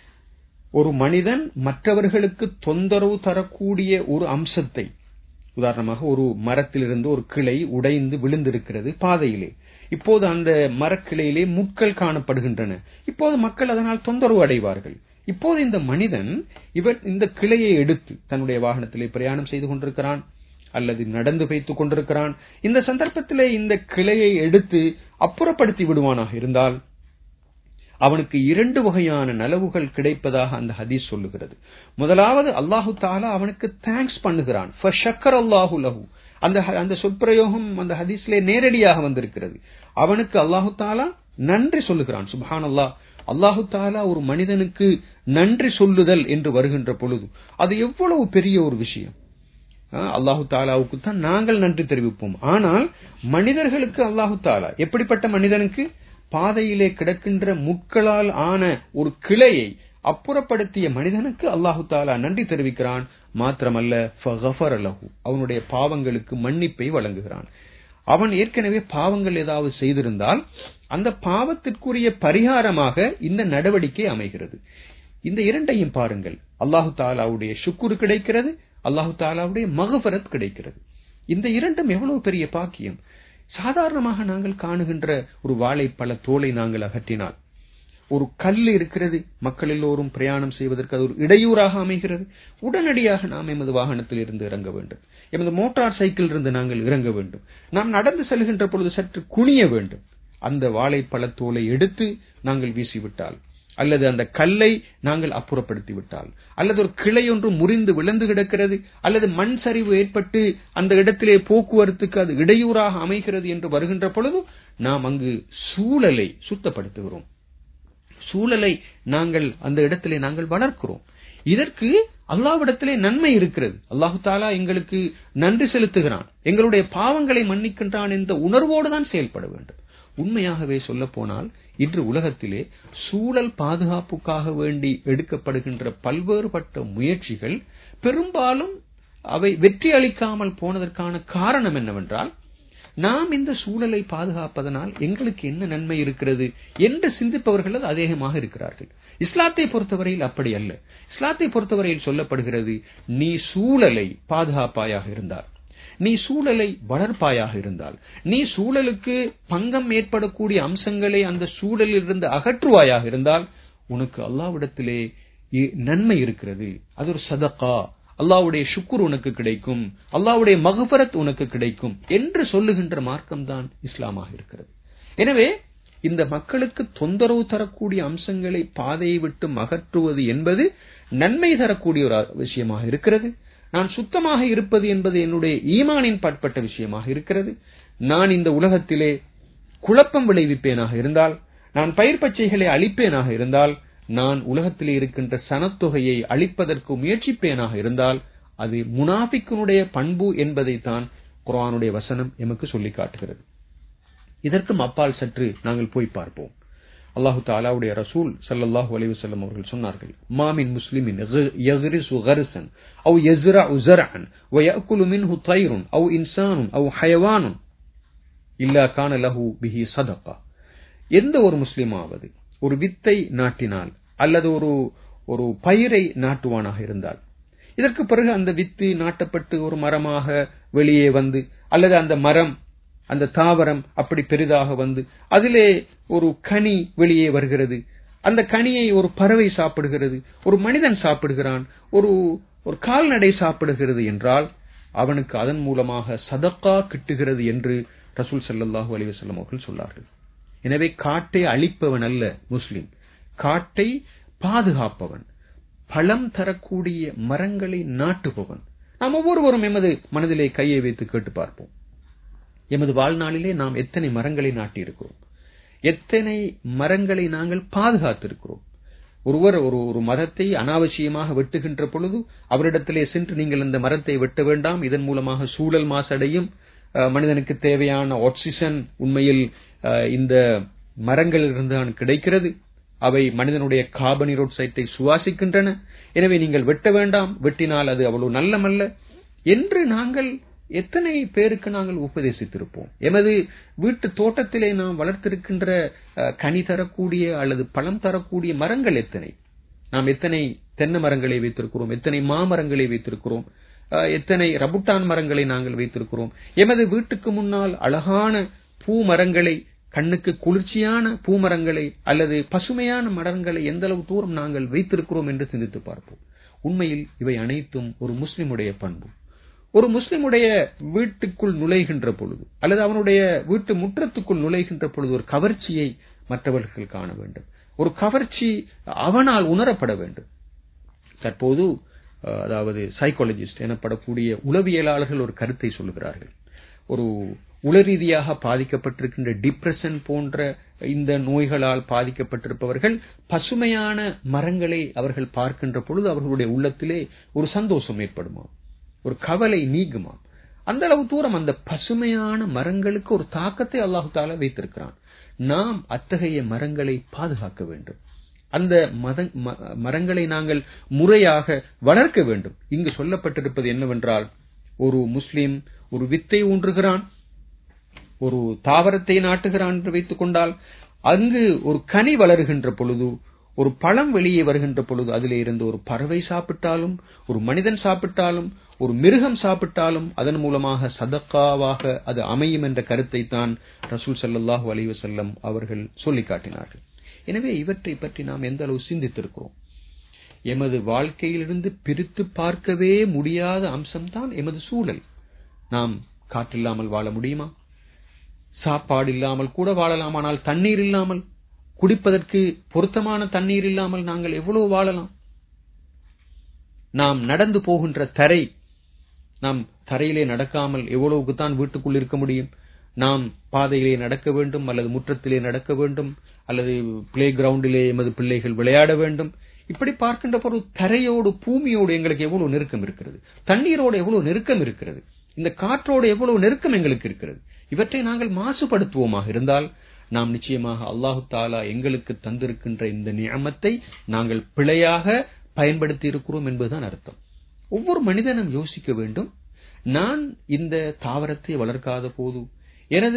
Speaker 1: ஒரு மனிதன் மற்றவர்களுக்கு தொந்தரவு தரக்கூடிய ஒரு அம்சத்தை, உதாரணமாக ஒரு மரத்திலிருந்து ஒரு கிளை உடைந்து விழுந்திருக்கிறது பாதையிலே, இப்போது அந்த மரக்கிளையிலே முட்கள் காணப்படுகின்றன. இப்போது மக்கள் அதனால் தொந்தரவு அடைவார்கள். இப்போது இந்த மனிதன் இவர் இந்த கிளையை எடுத்து தன்னுடைய வாகனத்திலே பிரயாணம் செய்து கொண்டிருக்கிறான், அல்லது நடந்து வைத்துக் கொண்டிருக்கிறான். இந்த சந்தர்ப்பத்திலே இந்த கிளையை எடுத்து அப்புறப்படுத்தி விடுவானாக இருந்தால் அவனுக்கு இரண்டு வகையான நலவுகள் கிடைப்பதாக அந்த ஹதீஸ் சொல்லுகிறது. முதலாவது, அல்லாஹு தாலா அவனுக்கு தேங்க்ஸ் பண்ணுகிறான். ஃபஷக்கரல்லாஹு லஹு. அந்த அந்த சொற்பிரயோகம் அந்த ஹதீஸ்லே நேரடியாக வந்திருக்கிறது. அவனுக்கு அல்லாஹு தாலா நன்றி சொல்லுகிறான். சுப்ஹானல்லாஹ். அல்லாஹு தாலா ஒரு மனிதனுக்கு நன்றி சொல்லுதல் என்று வருகின்ற பொழுது அது எவ்வளவு பெரிய ஒரு விஷயம். அல்லாஹு தாலாவுக்கு தான் நாங்கள் நன்றி தெரிவிப்போம். ஆனால் மனிதர்களுக்கு அல்லாஹு தாலா, எப்படிப்பட்ட மனிதனுக்கு? பாதையிலே கிடக்கின்ற முட்களால் ஆன ஒரு கிளையை அப்புறப்படுத்திய மனிதனுக்கு அல்லாஹு தாலா நன்றி தெரிவிக்கிறான். மாத்திரமல்ல, ஃபகஃபர லஹு, அவனுடைய பாவங்களுக்கு மன்னிப்பை வழங்குகிறான். அவன் ஏற்கனவே பாவங்கள் ஏதாவது செய்திருந்தால் அந்த பாவத்திற்குரிய பரிகாரமாக இந்த நடவடிக்கை அமைகிறது. இந்த இரண்டையும் பாருங்கள். அல்லாஹு தாலாவுடைய ஷுக்குர் கிடைக்கிறது, அல்லாஹு தாலாவுடைய மகஃபரத் கிடைக்கிறது. இந்த இரண்டும் எவ்வளவு பெரிய பாக்கியம். சாதாரணமாக நாங்கள் காணுகின்ற ஒரு வாழைப்பழ தோலை நாங்கள் அகற்றினால், ஒரு கல் இருக்கிறது, மக்கள் எல்லோரும் பிரயாணம் செய்வதற்கு அது ஒரு இடையூறாக அமைகிறது, உடனடியாக நாம் எமது வாகனத்தில் இருந்து இறங்க வேண்டும், எமது மோட்டார் சைக்கிள் இருந்து நாங்கள் இறங்க வேண்டும். நாம் நடந்து செல்கின்ற பொழுது சற்று குனிய வேண்டும். அந்த வாழைப்பழ தோலை எடுத்து நாங்கள் வீசிவிட்டால், அல்லது அந்த கல்லை நாங்கள் அப்புறப்படுத்தி விட்டால், அல்லது ஒரு கிளை ஒன்று முறிந்து விழுந்து கிடக்கிறது, அல்லது மண் சரிவு ஏற்பட்டு அந்த இடத்திலே போக்குவரத்துக்கு அது இடையூறாக அமைகிறது என்று வருகின்ற பொழுது நாம் அங்கு சூழலை சுத்தப்படுத்துகிறோம், சூழலை நாங்கள் அந்த இடத்திலே நாங்கள் வளர்க்கிறோம். இதற்கு அல்லாஹ்விடத்திலே நன்மை இருக்கிறது. அல்லாஹு தஆலா எங்களுக்கு நன்றி செலுத்துகிறான், எங்களுடைய பாவங்களை மன்னிக்கின்றான் என்ற உணர்வோடு தான் செயல்பட வேண்டும். உண்மையாகவே சொல்ல போனால் இன்று உலகத்திலே சூழல் பாதுகாப்புக்காக வேண்டி எடுக்கப்படுகின்ற பல்வேறுபட்ட முயற்சிகள் பெரும்பாலும் அவை வெற்றி அளிக்காமல் போனதற்கான காரணம் என்னவென்றால், நாம் இந்த சூழலை பாதுகாப்பதனால் எங்களுக்கு என்ன நன்மை இருக்கிறது என்று சிந்திப்பவர்கள் அதிகமாக இருக்கிறார்கள். இஸ்லாத்தை பொறுத்தவரையில் அப்படி அல்ல. இஸ்லாத்தை பொறுத்தவரையில் சொல்லப்படுகிறது, நீ சூழலை பாதுகாப்பாயாக இருந்தால், நீ சூழலை வளர்ப்பாயாக இருந்தால், நீ சூழலுக்கு பங்கம் ஏற்படக்கூடிய அம்சங்களை அந்த சூழலில் இருந்து அகற்றுவாயாக இருந்தால் உனக்கு அல்லாஹ்விடத்திலே நன்மை இருக்கிறது. அது ஒரு சதகா, அல்லாஹ்வுடைய ஷுக்ர் உனக்கு கிடைக்கும், அல்லாஹ்வுடைய மக்ஃபிரத் உனக்கு கிடைக்கும் என்று சொல்லுகின்ற மார்க்கம் தான் இஸ்லாமாக இருக்கிறது. எனவே இந்த மக்களுக்கு தொந்தரவு தரக்கூடிய அம்சங்களை பாதையை விட்டு அகற்றுவது என்பது நன்மை தரக்கூடிய ஒரு விஷயமாக இருக்கிறது. நான் சுத்தமாக இருப்பது என்பது என்னுடைய ஈமானின் பாற்பட்ட விஷயமாக இருக்கிறது. நான் இந்த உலகத்திலே குழப்பம் விளைவிப்பேனாக இருந்தால், நான் பயிர் பச்சைகளை அழிப்பேனாக இருந்தால், நான் உலகத்திலே இருக்கின்ற சனத்தொகையை அழிப்பதற்கு முயற்சிப்பேனாக இருந்தால் அது முனாஃபிக்கினுடைய பண்பு என்பதைத்தான் குர்ஆனுடைய வசனம் எமக்கு சொல்லி காட்டுகிறது. இதற்கும் அப்பால் சற்று நாங்கள் போய் பார்ப்போம். அல்லாஹு தஆலாவுடைய ரசூல் ஸல்லல்லாஹு அலைஹி வஸல்லம் அவர்கள் சொன்னார்கள், மாமின் முஸ்லிமின் யக்ரிசு கர்சன் அவ் யஸ்ரஉ ஸர்அன் வ யாக்குலு மின்ஹு தைருன் அவ் இன்சானுன் அவ் ஹயவானுன் இல்லா கான லஹு பிஹி ஸதகா. எந்த ஒரு முஸ்லிமாவது ஒரு வித்தை நாட்டினால் அல்லது ஒரு ஒரு பயிரை நாட்டுவானாக இருந்தால், இதற்கு பிறகு அந்த வித்து நாட்டப்பட்டு ஒரு மரமாக வெளியே வந்து, அல்லது அந்த மரம் அந்த தாவரம் அப்படி பெரிதாக வந்து அதிலே ஒரு கனி வெளியே வருகிறது, அந்த கனியை ஒரு பறவை சாப்பிடுகிறது, ஒரு மனிதன் சாப்பிடுகிறான், ஒரு ஒரு கால்நடை சாப்பிடுகிறது என்றால் அவனுக்கு அதன் மூலமாக சதக்கா கிட்டுகிறது என்று ரசூல் ஸல்லல்லாஹு அலைஹி வஸல்லம் அவர்கள் சொன்னார்கள். எனவே காட்டை அழிப்பவன் அல்ல முஸ்லிம், காட்டை பாதுகாப்பவன், பழம் தரக்கூடிய மரங்களை நாட்டுபவன். நாம் ஒவ்வொருவரும் எமது மனதிலே கையை வைத்து கேட்டு பார்ப்போம். எமது வாழ்நாளிலே நாம் எத்தனை மரங்களை நாட்டியிருக்கிறோம், எத்தனை மரங்களை நாங்கள் பாதுகாத்திருக்கிறோம். ஒருவர் ஒரு ஒரு மரத்தை அனாவசியமாக வெட்டுகின்ற பொழுது அவரிடத்திலே சென்று நீங்கள் இந்த மரத்தை வெட்ட வேண்டாம், இதன் மூலமாக சூழல் மாசடையும், மனிதனுக்கு தேவையான ஆக்சிஜன் உண்மையில் இந்த மரங்களிலிருந்து தான் கிடைக்கிறது, அவை மனிதனுடைய கார்பன் டை ஆக்சைடை சுவாசிக்கின்றன, எனவே நீங்கள் வெட்ட வேண்டாம், வெட்டினால் அது அவ்வளவு நல்லமல்ல என்று நாங்கள் எத்தனை பேருக்கு நாங்கள் உபதேசித்திருப்போம். எமது வீட்டு தோட்டத்திலே நாம் வளர்த்திருக்கின்ற கனி தரக்கூடிய அல்லது பழம் தரக்கூடிய மரங்கள் எத்தனை, நாம் எத்தனை தென்னை மரங்களை வைத்திருக்கிறோம், எத்தனை மாமரங்களை வைத்திருக்கிறோம், எத்தனை ரபுட்டான் மரங்களை நாங்கள் வைத்திருக்கிறோம். எமது வீட்டுக்கு முன்னால் அழகான பூ மரங்களை, கண்ணுக்கு குளிர்ச்சியான பூமரங்களை அல்லது பசுமையான மரங்களை எந்த அளவு தூரம் நாங்கள் வைத்திருக்கிறோம் என்று சிந்தித்து பார்ப்போம். உண்மையில் இவை அனைத்தும் ஒரு முஸ்லிமுடைய பண்பு. ஒரு முஸ்லிமுடைய வீட்டுக்குள் நுழைகின்ற பொழுது அல்லது அவனுடைய வீட்டு முற்றத்துக்குள் நுழைகின்ற பொழுது ஒரு கவர்ச்சியை மற்றவர்கள் காண வேண்டும், ஒரு கவர்ச்சி அவனால் உணரப்பட வேண்டும். தற்போது அதாவது சைக்காலஜிஸ்ட் எனப்படக்கூடிய உளவியலாளர்கள் ஒரு கருத்தை சொல்லுகிறார்கள். ஒரு உளரீதியாக பாதிக்கப்பட்டிருக்கின்ற டிப்ரெஷன் போன்ற இந்த நோய்களால் பாதிக்கப்பட்டிருப்பவர்கள் பசுமையான மரங்களை அவர்கள் பார்க்கின்ற பொழுது அவர்களுடைய உள்ளத்திலே ஒரு சந்தோஷம் ஏற்படுமா, ஒரு கவலை நீங்குமா. அந்த அளவு தூரம் அந்த பசுமையான மரங்களுக்கு ஒரு தாக்கத்தை அல்லாஹு தஆலா வைத்திருக்கிறான். நாம் அத்தகைய மரங்களை பாதுகாக்க வேண்டும், அந்த மரங்களை நாங்கள் முறையாக வளர்க்க வேண்டும். இங்கு சொல்லப்பட்டிருப்பது என்னவென்றால், ஒரு முஸ்லிம் ஒரு வித்தை ஊன்றுகிறான், ஒரு தாவரத்தை நாட்டுகிறான் என்று வைத்துக் கொண்டால், அங்கு ஒரு கனி வளருகின்ற பொழுது, ஒரு பழம் வெளியே வருகின்ற பொழுது அதிலே இருந்து ஒரு பறவை சாப்பிட்டாலும், ஒரு மனிதன் சாப்பிட்டாலும், ஒரு மிருகம் சாப்பிட்டாலும் அதன் மூலமாக சதக்காவாக அது அமையும் என்ற கருத்தை தான் ரசூல் ஸல்லல்லாஹு அலைஹி வஸல்லம் அவர்கள் சொல்லி காட்டினார்கள். எனவே இவற்றை பற்றி நாம் எந்த அளவு சிந்தித்திருக்கிறோம்? எமது வாழ்க்கையிலிருந்து பிரித்து பார்க்கவே முடியாத அம்சம்தான் எமது சூழல். நாம் காற்றில்லாமல் வாழ முடியுமா? சாப்பாடு இல்லாமல் கூட வாழலாம். ஆனால் தண்ணீர் இல்லாமல், குடிப்பதற்கு பொருத்தமான தண்ணீர் இல்லாமல் நாங்கள் எவ்வளவு வாழலாம்? நாம் நடந்து போகின்ற தரை, நாம் தரையிலே நடக்காமல் எவ்வளவுக்கு தான் வீட்டுக்குள் இருக்க முடியும்? நாம் பாதையிலே நடக்க வேண்டும், அல்லது முற்றத்திலே நடக்க வேண்டும், அல்லது பிளே கிரவுண்டிலே எமது பிள்ளைகள் விளையாட வேண்டும். இப்படி பார்க்கின்ற பொழுது தரையோடு பூமியோடு எங்களுக்கு எவ்வளவு நெருக்கம் இருக்கிறது, தண்ணீரோடு எவ்வளவு நெருக்கம் இருக்கிறது, இந்த காற்றோடு எவ்வளவு நெருக்கம் எங்களுக்கு இருக்கிறது. இவற்றை நாங்கள் மாசுபடுத்துவோமாக இருந்தால் நாம் நிச்சயமாக அல்லாஹு தாலா எங்களுக்கு தந்திருக்கின்ற இந்த நியமத்தை நாங்கள் பிழையாக பயன்படுத்தி இருக்கிறோம் என்பதுதான் அர்த்தம். ஒவ்வொரு மனிதனும் யோசிக்க வேண்டும், நான் இந்த தாவரத்தை வளர்க்காத போது எனது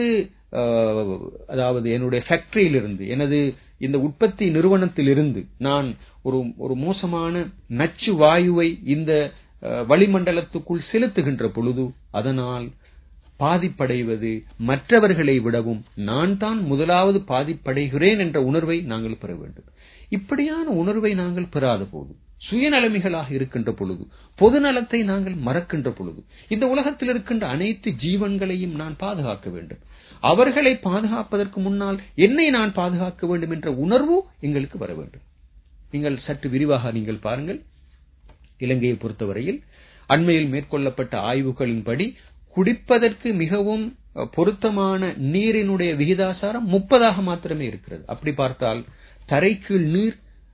Speaker 1: அதாவது என்னுடைய ஃபேக்டரியிலிருந்து, எனது இந்த உற்பத்தி நிறுவனத்திலிருந்து நான் ஒரு ஒரு மோசமான நச்சு வாயுவை இந்த வளிமண்டலத்துக்குள் செலுத்துகின்ற பொழுது அதனால் பாதிப்படைவது மற்றவர்களை விடவும் நான் தான் முதலாவது பாதிப்படைகிறேன் என்ற உணர்வை நாங்கள் பெற வேண்டும். இப்படியான உணர்வை நாங்கள் பெறாத போது, சுயநலமிகளாக இருக்கின்ற பொழுது, பொது நலத்தை நாங்கள் மறக்கின்ற பொழுது, இந்த உலகத்தில் இருக்கின்ற அனைத்து ஜீவன்களையும் நான் பாதுகாக்க வேண்டும், அவர்களை பாதுகாப்பதற்கு முன்னால் என்னை நான் பாதுகாக்க வேண்டும் என்ற உணர்வு எங்களுக்கு வர வேண்டும். நீங்கள் சற்று விரிவாக நீங்கள் பாருங்கள். இலங்கையை பொறுத்தவரையில் அண்மையில் மேற்கொள்ளப்பட்ட ஆய்வுகளின்படி குடிப்பதற்கு மிகவும் பொருத்தமான நீரினுடைய விகிதாசாரம் முப்பதாக மாத்திரமே இருக்கிறது. அப்படி பார்த்தால் தரைக்கீழ் நீர்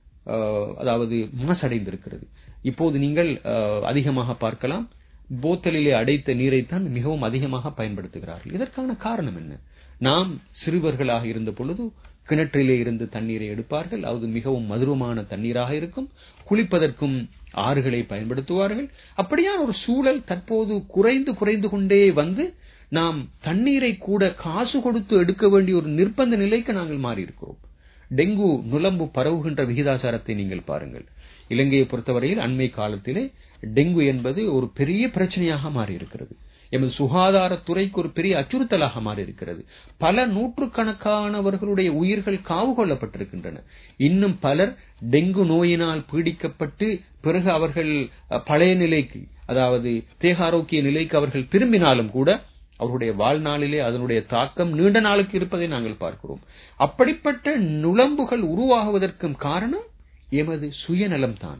Speaker 1: அதாவது மாசடைந்திருக்கிறது. இப்போது நீங்கள் அதிகமாக பார்க்கலாம், போத்தலிலே அடைத்த நீரைத்தான் மிகவும் அதிகமாக பயன்படுத்துகிறார்கள். இதற்கான காரணம் என்ன? நாம் சிறுவர்களாக இருந்த பொழுது கிணற்றிலே இருந்து தண்ணீரை எடுப்பார்கள், அது மிகவும் மதுரமான தண்ணீராக இருக்கும், குளிப்பதற்கும் ஆறுகளை பயன்படுத்துவார்கள். அப்படியான ஒரு சூழல் தற்போது குறைந்து குறைந்து கொண்டே வந்து நாம் தண்ணீரை கூட காசு கொடுத்து எடுக்க வேண்டிய ஒரு நிர்பந்த நிலைக்கு நாங்கள் மாறி இருக்கிறோம். டெங்கு நுளம்பு பரவுகின்ற விகிதாசாரத்தை நீங்கள் பாருங்கள். இலங்கையை பொறுத்தவரையில் அண்மை காலத்திலே டெங்கு என்பது ஒரு பெரிய பிரச்சனையாக மாறி இருக்கிறது. எமது சுகாதாரத்துறைக்கு ஒரு பெரிய அச்சுறுத்தலாக மாறி இருக்கிறது. பல நூற்றுக்கணக்கானவர்களுடைய உயிர்கள் காவு கொள்ளப்பட்டிருக்கின்றன. இன்னும் பலர் டெங்கு நோயினால் பீடிக்கப்பட்டு பிறகு அவர்கள் பழைய நிலைக்கு, அதாவது தேக ஆரோக்கிய நிலைக்கு அவர்கள் திரும்பினாலும் கூட அவருடைய வாழ்நாளிலே அதனுடைய தாக்கம் நீண்ட நாளுக்கு இருப்பதை நாங்கள் பார்க்கிறோம். அப்படிப்பட்ட நுளம்புகள் உருவாகுவதற்கும் காரணம் எமது சுயநலம்தான்.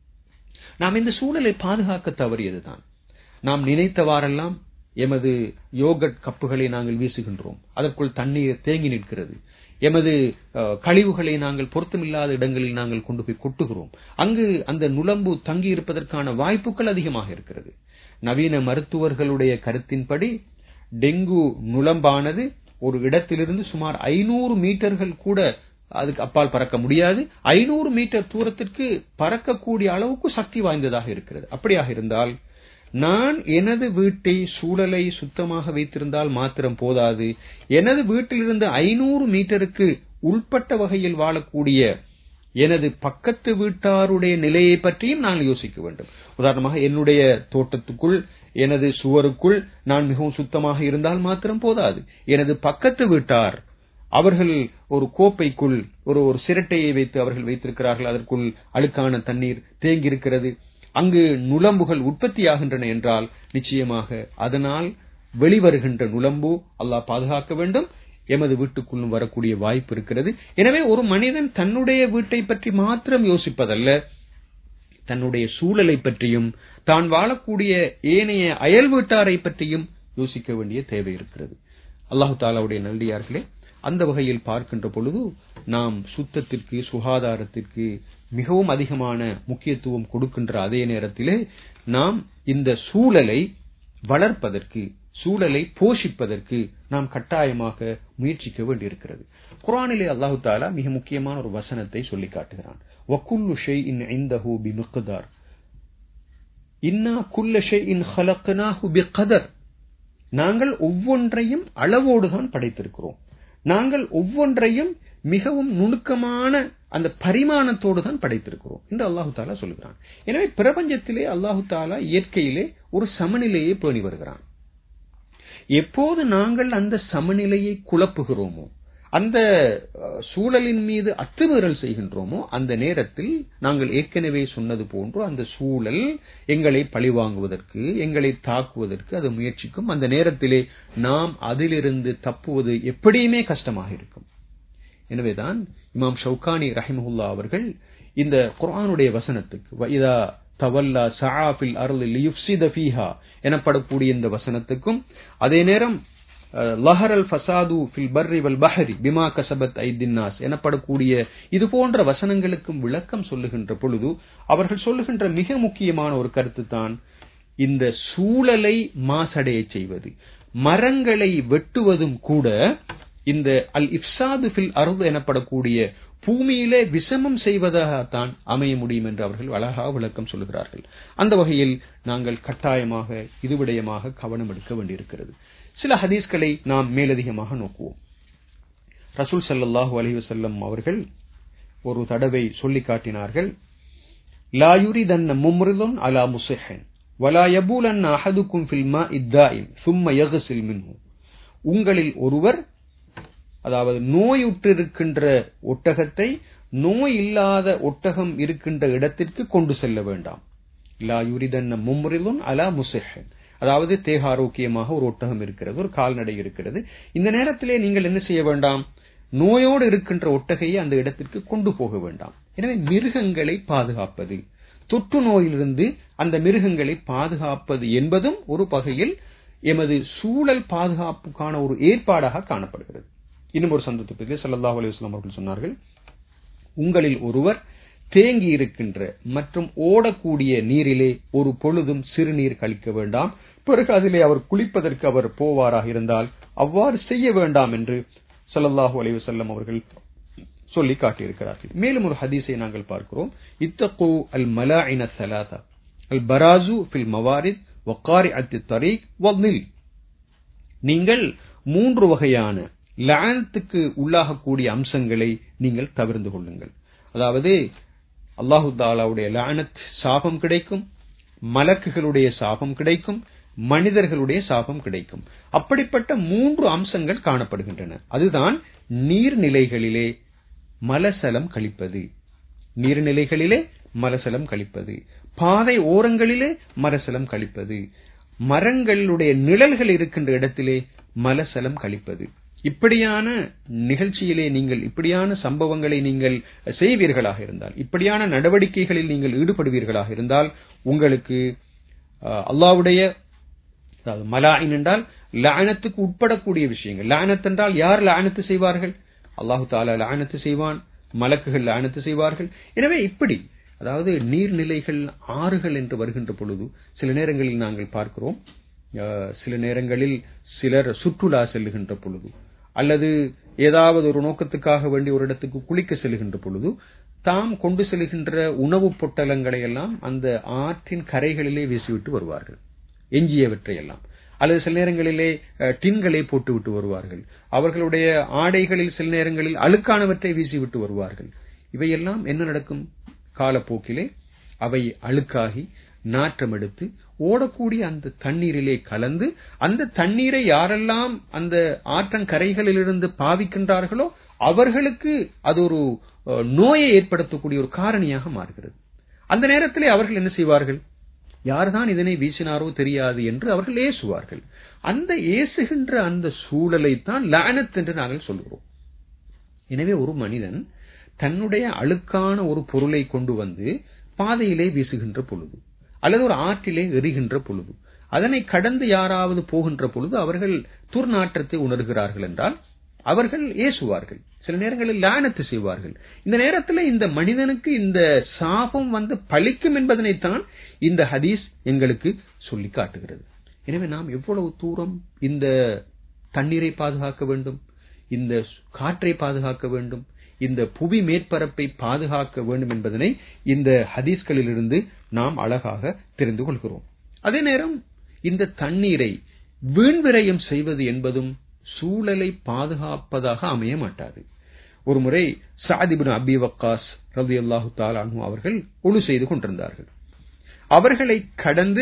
Speaker 1: நாம் இந்த சூழலை பாதுகாக்க தவறியதுதான். நாம் நினைத்தவாறெல்லாம் எமது யோகட் கப்புகளை நாங்கள் வீசுகின்றோம், அதற்குள் தண்ணீர் தேங்கி நிற்கிறது. எமது கழிவுகளை நாங்கள் பொருத்தமில்லாத இடங்களில் நாங்கள் கொண்டு போய் கொட்டுகிறோம். அங்கு அந்த நுளம்பு தங்கி இருப்பதற்கான வாய்ப்புகள் அதிகமாக இருக்கிறது. நவீன மருத்துவர்களுடைய கருத்தின்படி டெங்கு நுளம்பானது ஒரு இடத்திலிருந்து சுமார் ஐநூறு மீட்டர்கள் கூட அதுக்கு அப்பால் பறக்க முடியாது. ஐநூறு மீட்டர் தூரத்திற்கு பறக்கக்கூடிய அளவுக்கு சக்தி வாய்ந்ததாக இருக்கிறது. அப்படியாக இருந்தால் நான் எனது வீட்டை சூழலை சுத்தமாக வைத்திருந்தால் மாத்திரம் போதாது, எனது வீட்டிலிருந்து ஐநூறு மீட்டருக்கு உள்பட்ட வகையில் வாழக்கூடிய எனது பக்கத்து வீட்டாருடைய நிலையை பற்றியும் நான் யோசிக்க வேண்டும். உதாரணமாக என்னுடைய தோட்டத்துக்குள், எனது சுவருக்குள் நான் மிகவும் சுத்தமாக இருந்தால் மாத்திரம் போதாது, எனது பக்கத்து வீட்டார் அவர்கள் ஒரு கோப்பைக்குள் ஒரு ஒரு சிரட்டையை வைத்து அவர்கள் வைத்திருக்கிறார்கள், அதற்குள் அழுக்கான தண்ணீர் தேங்கி இருக்கிறது, அங்கு நுளம்புகள் உற்பத்தியாகின்றன என்றால் நிச்சயமாக அதனால் வெளிவருகின்ற நுளம்பு அல்லாஹ் பாதுகாக்க வேண்டும், எமது வீட்டுக்குள்ளும் வரக்கூடிய வாய்ப்பு இருக்கிறது. எனவே ஒரு மனிதன் தன்னுடைய வீட்டை பற்றி மாத்திரம் யோசிப்பதல்ல, தன்னுடைய சூழலை பற்றியும் தான் வாழக்கூடிய ஏனைய அயல் வீட்டாரை பற்றியும் யோசிக்க வேண்டிய தேவை இருக்கிறது. அல்லாஹு தாலாவுடைய நல்லடியார்களே, அந்த வகையில் பார்க்கின்ற பொழுது நாம் சுத்தத்திற்கு, சுகாதாரத்திற்கு மிகவும் அதிகமான முக்கியத்துவம் கொடுக்கின்ற அதே நேரத்திலே நாம் இந்த சூழலை வளர்ப்பதற்கு, சூழலை போஷிப்பதற்கு நாம் கட்டாயமாக முயற்சிக்க வேண்டியிருக்கிறது. குர்ஆனிலே அல்லாஹு தஆலா மிக முக்கியமான ஒரு வசனத்தை சொல்லி காட்டுகிறான். வகுல்லு ஷைஇன் இன்தஹு பிமிக்தார், இன்னா குல்ல ஷைஇன் ஹலக்னாஹு பிகதர். நாங்கள் ஒவ்வொன்றையும் அளவோடுதான் படைத்திருக்கிறோம், நாங்கள் ஒவ்வொன்றையும் மிகவும் நுணுக்கமான அந்த பரிமாணத்தோடு தான் படைத்திருக்கிறோம் என்று அல்லாஹு தாலா சொல்கிறான். எனவே பிரபஞ்சத்திலே அல்லாஹு தாலா இயற்கையிலே ஒரு சமநிலையை பேணி வருகிறான். எப்போது நாங்கள் அந்த சமநிலையை குழப்புகிறோமோ, அந்த சூழலின் மீது அத்துமீறல் செய்கின்றோமோ, அந்த நேரத்தில் நாங்கள் ஏற்கனவே சொன்னது போன்று அந்த சூழல் எங்களை பழிவாங்குவதற்கு, எங்களை தாக்குவதற்கு அது முயற்சிக்கும். அந்த நேரத்திலே நாம் அதிலிருந்து தப்புவது எப்படியுமே கஷ்டமாக இருக்கும். எனவேதான் இமாம் ஷவுகானி ரஹிமஹுல்லா அவர்கள் இந்த குர்ஆனுடைய வசனத்துக்கு வஇதா தவல்லா சஆ ஃபில் அர்லி லியுஃப்ஸித ஃபீஹா எனப்படக்கூடிய இந்த வசனத்துக்கும், அதே நேரம் லஹரல் ஃபசாது ஃபில் பர்ரி வல் பஹரி பிமா கஸபத் ஐதின் நாஸ் எனப்படக்கூடிய இது போன்ற வசனங்களுக்கும் விளக்கம் சொல்லுகின்ற பொழுது அவர்கள் சொல்லுகின்ற மிக முக்கியமான ஒரு கருத்து தான் இந்த சூழலை மாசடைய செய்வது. மரங்களை வெட்டுவதும் கூட இந்த அல் இஃப்சாது ஃபில் அர்து எனப்படக்கூடிய பூமியிலே விஷமம் செய்வதாகத்தான் அமைய முடியும் என்று அவர்கள் அழகாக விளக்கம் சொல்லுகிறார்கள். அந்த வகையில் நாங்கள் கட்டாயமாக இது விடயமாக கவனம் எடுக்க வேண்டியிருக்கிறது. சில ஹதீஸ்களை நாம் மேலதிகமாக நோக்குவோம். ரசூல் ஸல்லல்லாஹு அலைஹி வஸல்லம் அவர்கள் ஒரு தடவை சொல்லி காட்டினார்கள், லா யுரிதன்ன மும்ரிதுன் அலா முஸிஹின் வலா யபூலன்ன அஹதுக்கும் ஃபில் மாஇத் தாயிம் ثم يغسل منه. உங்களில் ஒருவர், அதாவது நோயுற்றிருக்கின்ற ஒட்டகத்தை நோய் இல்லாத ஒட்டகம் இருக்கின்ற இடத்திற்கு கொண்டு செல்ல வேண்டாம். லா யுரிதன்ன மும்ரிதுன் அலா முஸிஹின், அதாவது தேகாரோக்கியமாக ஒரு ஒட்டகம் இருக்கிறது, ஒரு கால்நடை இருக்கிறது. இந்த நேரத்திலே நீங்கள் என்ன செய்ய வேண்டாம், நோயோடு இருக்கின்ற ஒட்டகையை அந்த இடத்திற்கு கொண்டு போக வேண்டாம். எனவே மிருகங்களை பாதுகாப்பது, தொற்று நோயிலிருந்து அந்த மிருகங்களை பாதுகாப்பது என்பதும் ஒரு வகையில் எமது சூழல் பாதுகாப்புக்கான ஒரு ஏற்பாடாக காணப்படுகிறது. இன்னும் ஒரு சந்தர்ப்பத்திலே ஸல்லல்லாஹு அலைஹி வஸல்லம் அவர்கள் சொன்னார்கள், உங்களில் ஒருவர் தேங்கி இருக்கின்ற மற்றும் ஓடக்கூடிய நீரிலே ஒரு பொழுதும் சிறுநீர் கழிக்க வேண்டாம், பிறகு அதிலே அவர் குளிப்பதற்கு அவர் போவாராக இருந்தால் அவ்வாறு செய்ய வேண்டாம் என்று ஸல்லல்லாஹு அலைஹி வஸல்லம் அவர்கள் சொல்லி காட்டியிருக்கிறார்கள். மேலும் ஒரு ஹதீஸை நாங்கள் பார்க்கிறோம், இத்தகு அல் மலாஇன ஸலாஸா அல் பராசு ஃபில் மவாரித் வகாரிஅத் தரீக் வநில். நீங்கள் மூன்று வகையான லஅனத்துக்கு உள்ளாகக்கூடிய அம்சங்களை நீங்கள் தவிர்த்து கொள்ளுங்கள். அதாவது அல்லாஹு தஆலாவுடைய லஅனத் சாபம் கிடைக்கும், மலக்குகளுடைய சாபம் கிடைக்கும், மனிதர்களுடைய சாபம் கிடைக்கும். அப்படிப்பட்ட மூன்று அம்சங்கள் காணப்படுகின்றன. அதுதான் நீர்நிலைகளிலே மலசலம் கழிப்பது, நீர்நிலைகளிலே மலசலம் கழிப்பது, பாதை ஓரங்களிலே மலசலம் கழிப்பது, மரங்களுடைய நிழல்கள் இருக்கின்ற இடத்திலே மலசலம் கழிப்பது. இப்படியான நிகழ்ச்சியிலே நீங்கள் இப்படியான சம்பவங்களை நீங்கள் செய்வீர்களாக இருந்தால், இப்படியான நடவடிக்கைகளில் நீங்கள் ஈடுபடுவீர்களாக இருந்தால் உங்களுக்கு அல்லாஹ்வுடைய, அதாவது மலாயின் என்றால் லஅனத்துக்கு உட்படக்கூடிய விஷயங்கள். லஅனத் என்றால் யார் லஅனத்து செய்வார்கள்? அல்லாஹு தஆலா லஅனத்து செய்வான், மலக்குகள் லஅனத்து செய்வார்கள். எனவே இப்படி, அதாவது நீர்நிலைகள், ஆறுகள் என்று வருகின்ற பொழுது சில நேரங்களில் நாங்கள் பார்க்கிறோம், சில நேரங்களில் சிலர் சுற்றுலா செல்லுகின்ற பொழுது அல்லது ஏதாவது ஒரு நோக்கத்துக்காக வேண்டி ஒரு இடத்துக்கு குளிக்க செல்லுகின்ற பொழுது தாம் கொண்டு செல்கின்ற உணவுப் பொட்டலங்களை எல்லாம் அந்த ஆற்றின் கரைகளிலே வீசிவிட்டு வருவார்கள், எஞ்சியவற்றை எல்லாம். அல்லது சில நேரங்களிலே டின்களை போட்டுவிட்டு வருவார்கள். அவர்களுடைய ஆடைகளில் சில நேரங்களில் அழுக்கானவற்றை வீசிவிட்டு வருவார்கள். இவையெல்லாம் என்ன நடக்கும்? காலப்போக்கிலே அவை அழுக்காகி நாற்றம் எடுத்து ஓடக்கூடிய அந்த தண்ணீரிலே கலந்து, அந்த தண்ணீரை யாரெல்லாம் அந்த ஆற்றங்கரைகளிலிருந்து பாவிக்கின்றார்களோ அவர்களுக்கு அது ஒரு நோயை ஏற்படுத்தக்கூடிய ஒரு காரணியாக மாறுகிறது. அந்த நேரத்திலே அவர்கள் என்ன செய்வார்கள்? யார்தான் இதனை வீசினாரோ தெரியாது என்று அவர்கள் ஏசுவார்கள். அந்த ஏசுகின்ற அந்த சூழலைத்தான் லஅனத் என்று நாங்கள் சொல்கிறோம். எனவே ஒரு மனிதன் தன்னுடைய அழுக்கான ஒரு பொருளை கொண்டு வந்து பாதையிலே வீசுகின்ற பொழுது அல்லது ஒரு ஆற்றிலே எறிகின்ற பொழுது, அதனை கடந்து யாராவது போகின்ற பொழுது அவர்கள் துர்நாற்றத்தை உணர்கிறார்கள் என்றால் அவர்கள் ஏசுவார்கள், சில நேரங்களில் லஅனத்து செய்வார்கள். இந்த நேரத்தில் இந்த மனிதனுக்கு இந்த சாபம் வந்து பலிக்கும் என்பதனைத்தான் இந்த ஹதீஸ் எங்களுக்கு சொல்லி காட்டுகிறது. எனவே நாம் எவ்வளவு தூரம் இந்த தண்ணீரை பாதுகாக்க வேண்டும், இந்த காற்றை பாதுகாக்க வேண்டும், இந்த புவி மேற்பரப்பை பாதுகாக்க வேண்டும் என்பதனை இந்த ஹதீஸ்களிலிருந்து நாம் அழகாக தெரிந்து கொள்கிறோம். அதே நேரம் இந்த தண்ணீரை வீண்விரயம் செய்வது என்பதும் சூழலை பாதுகாப்பதாக அமைய மாட்டாது. ஒரு முறை சஅத் இப்னு அபி வக்காஸ் ரலியல்லாஹு தஆலா அன்ஹு அவர்கள் உளு செய்து கொண்டிருந்தார்கள். அவர்களை கடந்து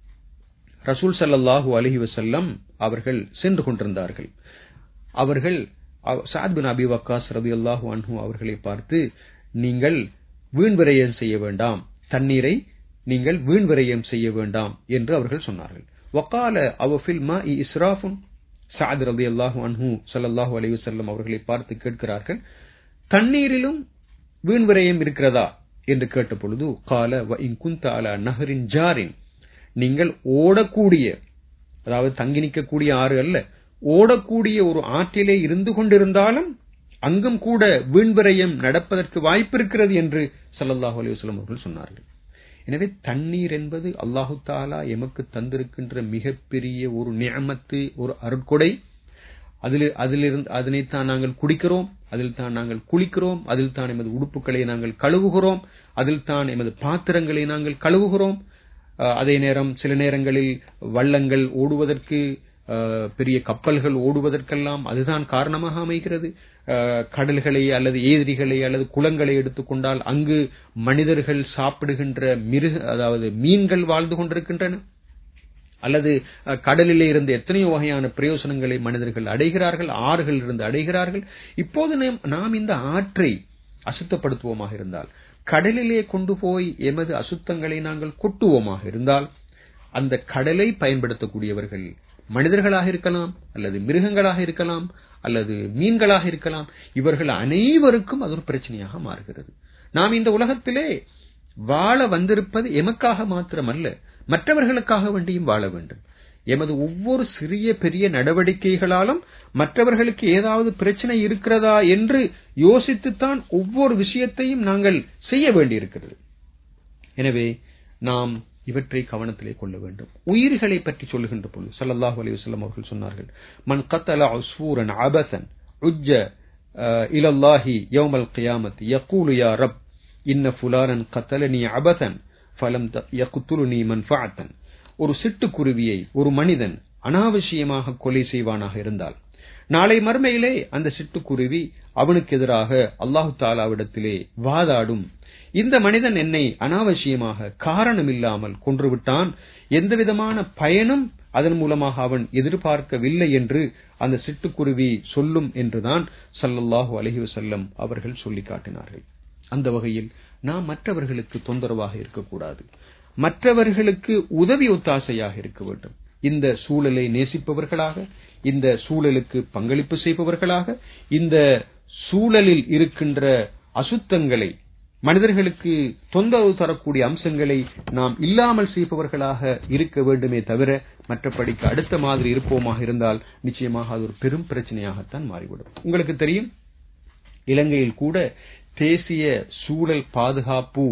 Speaker 1: ரசூல் ஸல்லல்லாஹு அலைஹி வஸல்லம் அவர்கள் சென்று கொண்டிருந்தார்கள். அவர்கள் சஅத் பின் அபி வக்காஸ் ரலியல்லாஹு அன்ஹு அவர்களை பார்த்து, நீங்கள் வீண்விரயம் செய்ய வேண்டாம், தண்ணீரை நீங்கள் வீண்விரயம் செய்ய வேண்டாம் என்று அவர்கள் சொன்னார்கள். வகால அவ ஃபில் மாஇ இஸ்ராஃபுன், சஅத் ரலியல்லாஹு அன்ஹு ஸல்லல்லாஹு அலைஹி வஸல்லம் அவர்களை பார்த்து கேட்கிறார்கள், தண்ணீரிலும் வீண்விரயம் இருக்கிறதா என்று கேட்ட பொழுது, கால வ இன் குன்த அலா நஹரின் ஜாரின், நீங்கள் ஓடக்கூடிய, அதாவது தங்கி நிற்கக்கூடிய ஆறு அல்ல, ஓடக்கூடிய ஒரு ஆற்றிலே இருந்து கொண்டிருந்தாலும் அங்கும் கூட வீண்விரயம் நடப்பதற்கு வாய்ப்பு இருக்கிறது என்று ஸல்லல்லாஹு அலைஹி வஸல்லம் அவர்கள் சொன்னார்கள். எனவே தண்ணீர் என்பது அல்லாஹு தஆலா எமக்கு தந்திருக்கின்ற மிகப்பெரிய ஒரு நிஅமத்து, ஒரு அருட்கொடை. அதில் அதிலிருந்து அதனைத்தான் நாங்கள் குடிக்கிறோம், அதில் தான் நாங்கள் குளிக்கிறோம், அதில் தான் எமது உடுப்புகளை நாங்கள் கழுவுகிறோம், அதில் தான் எமது பாத்திரங்களை நாங்கள் கழுவுகிறோம். அதே நேரம் சில நேரங்களில் வள்ளங்கள் ஓடுவதற்கு, பெரிய கப்பல்கள் ஓடுவதற்கெல்லாம் அதுதான் காரணமாக அமைகிறது. கடல்களை அல்லது ஏரிகளை அல்லது குளங்களை எடுத்துக்கொண்டால் அங்கு மனிதர்கள் சாப்பிடுகின்ற மிருக அதாவது மீன்கள் வாழ்ந்து கொண்டிருக்கின்றன. அல்லது கடலிலே இருந்து எத்தனையோ வகையான பிரயோசனங்களை மனிதர்கள் அடைகிறார்கள், ஆறுகள் இருந்து அடைகிறார்கள். இப்போது நாம் இந்த ஆற்றை அசுத்தப்படுத்துவோமாக இருந்தால், கடலிலே கொண்டு போய் எமது அசுத்தங்களை நாங்கள் கொட்டுவோமாக இருந்தால், அந்த கடலை பயன்படுத்தக்கூடியவர்கள் மனிதர்களாக இருக்கலாம், அல்லது மிருகங்களாக இருக்கலாம், அல்லது மீன்களாக இருக்கலாம். இவர்கள் அனைவருக்கும் அது ஒரு பிரச்சனையாக மாறுகிறது. நாம் இந்த உலகத்திலே வாழ வந்திருப்பது எமக்காக மாத்திரமல்ல, மற்றவர்களுக்காக வேண்டியும் வாழ வேண்டும். எமது ஒவ்வொரு சிறிய பெரிய நடவடிக்கைகளாலும் மற்றவர்களுக்கு ஏதாவது பிரச்சனை இருக்கிறதா என்று யோசித்துத்தான் ஒவ்வொரு விஷயத்தையும் நாங்கள் செய்ய வேண்டியிருக்கிறது. எனவே நாம் இவற்றை கவனத்திலே கொள்ள வேண்டும். உயிர்களை பற்றி சொல்லுகின்ற பொழுது ஸல்லல்லாஹு அலைஹி வஸல்லம் அவர்கள் சொன்னார்கள், மன் கத்தல உஸ்ஃபூரன் அபஸன் உஜ்ஜ இலல்லாஹி யௌமல் கியாமத்தி யகூலு யா ரப் இன்ன ஃபுலானன் கத்தலனி அபஸன் ஃபலம் யக்துலுனி மன்ஃபஅத்தன். ஒரு சிட்டுக்குருவியை ஒரு மனிதன் அனாவசியமாக கொலை செய்வானாக இருந்தால், நாளை மறுமையிலே அந்த சிட்டுக்குருவி அவனுக்கு எதிராக அல்லாஹு தஆலாவிடத்திலே வாதாடும், இந்த மனிதன் என்னை அனாவசியமாக காரணமில்லாமல் கொன்றுவிட்டான், எந்தவிதமான பயனும் அதன் மூலமாக அவன் எதிர்பார்க்கவில்லை என்று அந்த சிட்டுக்குருவி சொல்லும் என்றுதான் ஸல்லல்லாஹு அலைஹி வஸல்லம் அவர்கள் சொல்லி காட்டினார்கள். அந்த வகையில் நாம் மற்றவர்களுக்கு தொந்தரவாக இருக்கக்கூடாது, மற்றவர்களுக்கு உதவி ஒத்தாசையாக இருக்க வேண்டும். இந்த சூழலை நேசிப்பவர்களாக, இந்த சூழலுக்கு பங்களிப்பு செய்பவர்களாக, இந்த சூழலில் இருக்கின்ற அசுத்தங்களை, மனிதர்களுக்கு தொந்தரவு தரக்கூடிய அம்சங்களை நாம் இல்லாமல் செய்பவர்களாக இருக்க வேண்டுமே தவிர, மற்றபடிக்கு அடுத்த மாதிரி இருப்போமாக இருந்தால் நிச்சயமாக அது ஒரு பெரும் பிரச்சனையாகத்தான் மாறிவிடும். உங்களுக்கு தெரியும், இலங்கையில் கூட தேசிய சூழல் பாதுகாப்பு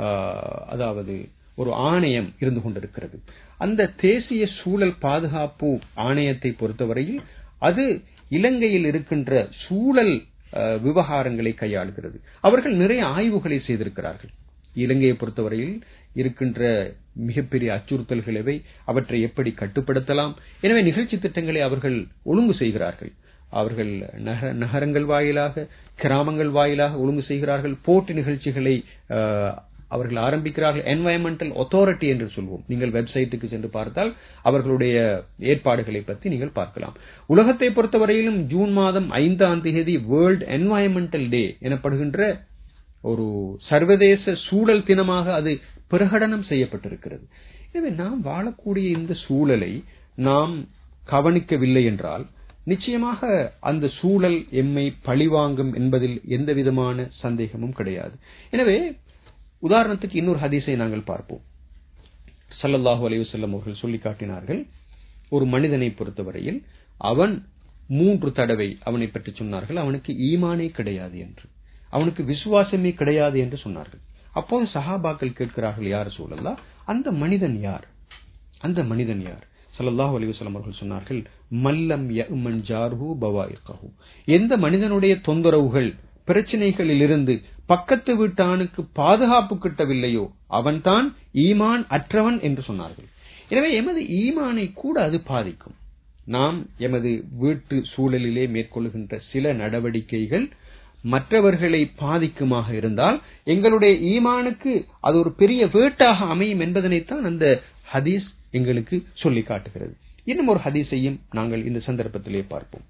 Speaker 1: அதாவது ஒரு ஆணையம் இருந்து கொண்டிருக்கிறது. அந்த தேசிய சூழல் பாதுகாப்பு ஆணையத்தை பொறுத்தவரையில் அது இலங்கையில் இருக்கின்ற சூழல் விவகாரங்களை கையாளுகிறது. அவர்கள் நிறைய ஆய்வுகளை செய்திருக்கிறார்கள். இலங்கையை பொறுத்தவரையில் இருக்கின்ற மிகப்பெரிய அச்சுறுத்தல்களவை, அவற்றை எப்படி கட்டுப்படுத்தலாம், எனவே நிகழ்ச்சி திட்டங்களை அவர்கள் ஒழுங்கு செய்கிறார்கள். அவர்கள் நகரங்கள் வாயிலாக, கிராமங்கள் வாயிலாக ஒழுங்கு செய்கிறார்கள். போட்டி நிகழ்ச்சிகளை அவர்கள் ஆரம்பிக்கிறார்கள். என்வாயன்மெண்டல் அத்தாரிட்டி என்று சொல்வோம். நீங்கள் வெப்சைட்டுக்கு சென்று பார்த்தால் அவர்களுடைய ஏற்பாடுகளை பற்றி நீங்கள் பார்க்கலாம். உலகத்தை பொறுத்தவரையிலும் ஜூன் மாதம் ஐந்தாம் தேதி வேர்ல்ட் என்வாயன்மெண்டல் டே எனப்படுகின்ற ஒரு சர்வதேச சூழல் தினமாக அது பிரகடனம் செய்யப்பட்டிருக்கிறது. எனவே நாம் வாழக்கூடிய இந்த சூழலை நாம் கவனிக்கவில்லை என்றால் நிச்சயமாக அந்த சூழல் எம்மை பழிவாங்கும் என்பதில் எந்த விதமான சந்தேகமும் கிடையாது. எனவே உதாரணத்துக்கு இன்னொரு ஹதீஸை நாங்கள் பார்ப்போம். ஸல்லல்லாஹு அலைஹி வஸல்லம் அவர்கள் சொல்லி காட்டினார்கள், ஒரு மனிதனை பொறுத்தவரையில் அவன் மூன்று தடவை அவனை பற்றி சொன்னார்கள், அவனுக்கு ஈமானே கிடையாது என்று, அவனுக்கு விசுவாசமே கிடையாது என்று சொன்னார்கள். அப்போது சஹாபாக்கள் கேட்கிறார்கள், யார் ரசூலல்லாஹ், அந்த மனிதன் யார், அந்த மனிதன் யார்? ஸல்லல்லாஹு அலைஹி வஸல்லம் அவர்கள் சொன்னார்கள், மல்லம் யஅமன் ஜார்ஹு பவாயிகஹு. எந்த மனிதனுடைய தொந்தரவுகள், பிரச்சனைகளில் இருந்து பக்கத்து வீட்டானுக்கு பாதுகாப்பு கிட்டவில்லையோ அவன்தான் ஈமான் அற்றவன் என்று சொன்னார்கள். எனவே எமது ஈமானை கூட அது பாதிக்கும். நாம் எமது வீட்டு சூழலிலே மேற்கொள்கின்ற சில நடவடிக்கைகள் மற்றவர்களை பாதிக்குமாக இருந்தால் எங்களுடைய ஈமானுக்கு அது ஒரு பெரிய வேட்டாக அமையும் என்பதனைத்தான் அந்த ஹதீஸ் எங்களுக்கு சொல்லி காட்டுகிறது. இன்னும் ஒரு ஹதீஸையும் நாங்கள் இந்த சந்தர்ப்பத்திலே பார்ப்போம்.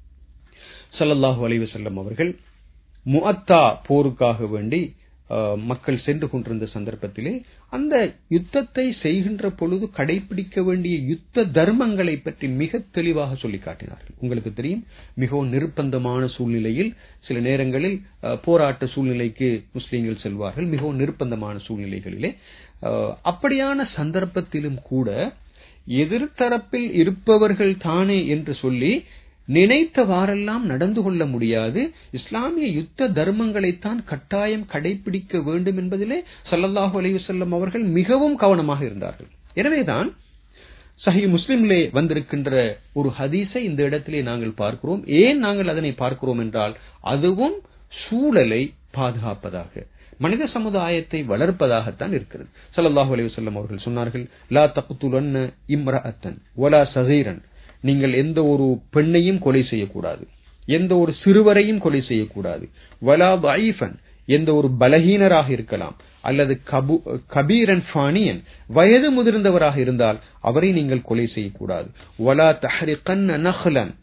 Speaker 1: ஸல்லல்லாஹு அலைஹி வஸல்லம் அவர்கள் முஅத்தா போருக்காக வேண்டி மக்கள் சென்று கொண்டிருந்த சந்தர்ப்பத்திலே அந்த யுத்தத்தை செய்கின்ற பொழுது கடைபிடிக்க வேண்டிய யுத்த தர்மங்களை பற்றி மிக தெளிவாக சொல்லி காட்டினார்கள். உங்களுக்கு தெரியும், மிகவும் நிர்பந்தமான சூழ்நிலையில் சில நேரங்களில் போராட்ட சூழ்நிலைக்கு முஸ்லீம்கள் செல்வார்கள். மிகவும் நிர்பந்தமான சூழ்நிலைகளிலே அப்படியான சந்தர்ப்பத்திலும் கூட எதிர்த்தரப்பில் இருப்பவர்கள் தானே என்று சொல்லி நினைத்தவாறெல்லாம் நடந்து கொள்ள முடியாது. இஸ்லாமிய யுத்த தர்மங்களைத்தான் கட்டாயம் கடைபிடிக்க வேண்டும் என்பதிலே ஸல்லல்லாஹு அலைஹி வஸல்லம் அவர்கள் மிகவும் கவனமாக இருந்தார்கள். எனவேதான் சஹீஹ் முஸ்லிமிலே வந்திருக்கின்ற ஒரு ஹதீஸை இந்த இடத்திலே நாங்கள் பார்க்கிறோம். ஏன் நாங்கள் அதனை பார்க்கிறோம் என்றால், அதுவும் சூழலை பாதுகாப்பதாக, மனித சமுதாயத்தை வளர்ப்பதாகத்தான் இருக்கிறது. ஸல்லல்லாஹு அலைஹி வஸல்லம் அவர்கள் சொன்னார்கள், லா தக்துலன்ன இம்ரஅத்தன் வலா ஸகீரன், நீங்கள் எந்த ஒரு பெண்ணையும் கொலை செய்யக்கூடாது, எந்த ஒரு சிறுவரையும் கொலை செய்யக்கூடாது. வலா தஈஃபன், எந்த ஒரு பலகீனராக இருக்கலாம், அல்லது கபீரன் ஃபானியன், வயது முதிர்ந்தவராக இருந்தால் அவரை நீங்கள் கொலை செய்யக்கூடாது. வலா தஹ்ரிகன்ன நஹ்லன்,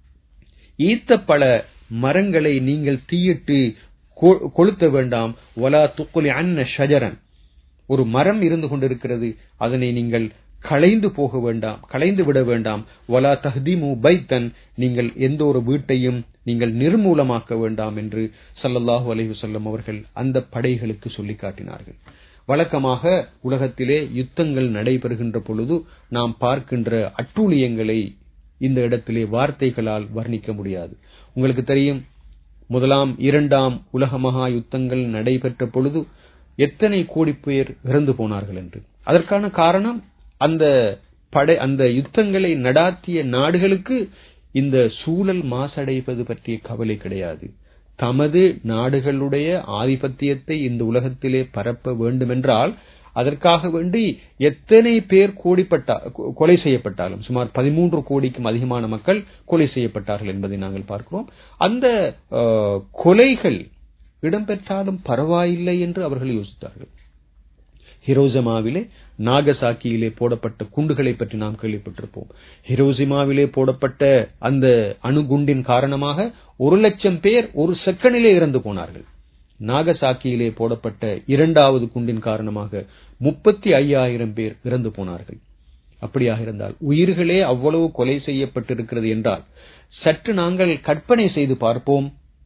Speaker 1: ஈத்த பல மரங்களை நீங்கள் தீயிட்டு கொளுத்த வேண்டாம். வலா துக்லி அன்ன ஷஜரன், ஒரு மரம் இருந்து கொண்டிருக்கிறது, அதனை நீங்கள் களைந்து போக வேண்டாம், களைந்து விட வேண்டாம். வலா தஹ்திமு பைத்தன், நீங்கள் எந்த ஒரு வீட்டையும் நீங்கள் நிர்மூலமாக்க வேண்டாம் என்று ஸல்லல்லாஹு அலைஹி வஸல்லம் அவர்கள் அந்த படைகளுக்கு சொல்லி காட்டினார்கள். வழக்கமாக உலகத்திலே யுத்தங்கள் நடைபெறுகின்ற பொழுது நாம் பார்க்கின்ற அட்டூழியங்களை இந்த இடத்திலே வார்த்தைகளால் வர்ணிக்க முடியாது. உங்களுக்கு தெரியும், முதலாம் இரண்டாம் உலக மகா யுத்தங்கள் நடைபெற்ற பொழுது எத்தனை கோடி பேர் இறந்து போனார்கள் என்று. அதற்கான காரணம், அந்த படை அந்த யுத்தங்களை நடாத்திய நாடுகளுக்கு இந்த சூழல் மாசடைவது பற்றிய கவலை கிடையாது. தமது நாடுகளுடைய ஆதிபத்தியத்தை இந்த உலகத்திலே பரப்ப வேண்டுமென்றால் அதற்காக வேண்டி எத்தனை பேர் கோடிப்பட்ட கொலை செய்யப்பட்டாலும், சுமார் பதிமூன்று கோடிக்கும் அதிகமான மக்கள் கொலை செய்யப்பட்டார்கள் என்பதை நாங்கள் பார்க்கிறோம். அந்த கொலைகள் இடம்பெற்றாலும் பரவாயில்லை என்று அவர்கள் யோசித்தார்கள். ஹிரோஷிமாவிலே நாகசாக்கியிலே போடப்பட்ட குண்டுகளை பற்றி நாம் கேள்விப்பட்டிருப்போம். ஹிரோஷிமாவிலே போடப்பட்ட அந்த அணுகுண்டின் காரணமாக ஒரு லட்சம் பேர் ஒரு செகண்டிலே இறந்து போனார்கள். நாகசாக்கியிலே போடப்பட்ட இரண்டாவது குண்டின் காரணமாக முப்பத்தி ஐயாயிரம் பேர் இறந்து போனார்கள். அப்படியாக இருந்தால், உயிர்களே அவ்வளவு கொலை செய்யப்பட்டிருக்கிறது என்றால், சற்று நாங்கள் கற்பனை செய்து பார்ப்போம்,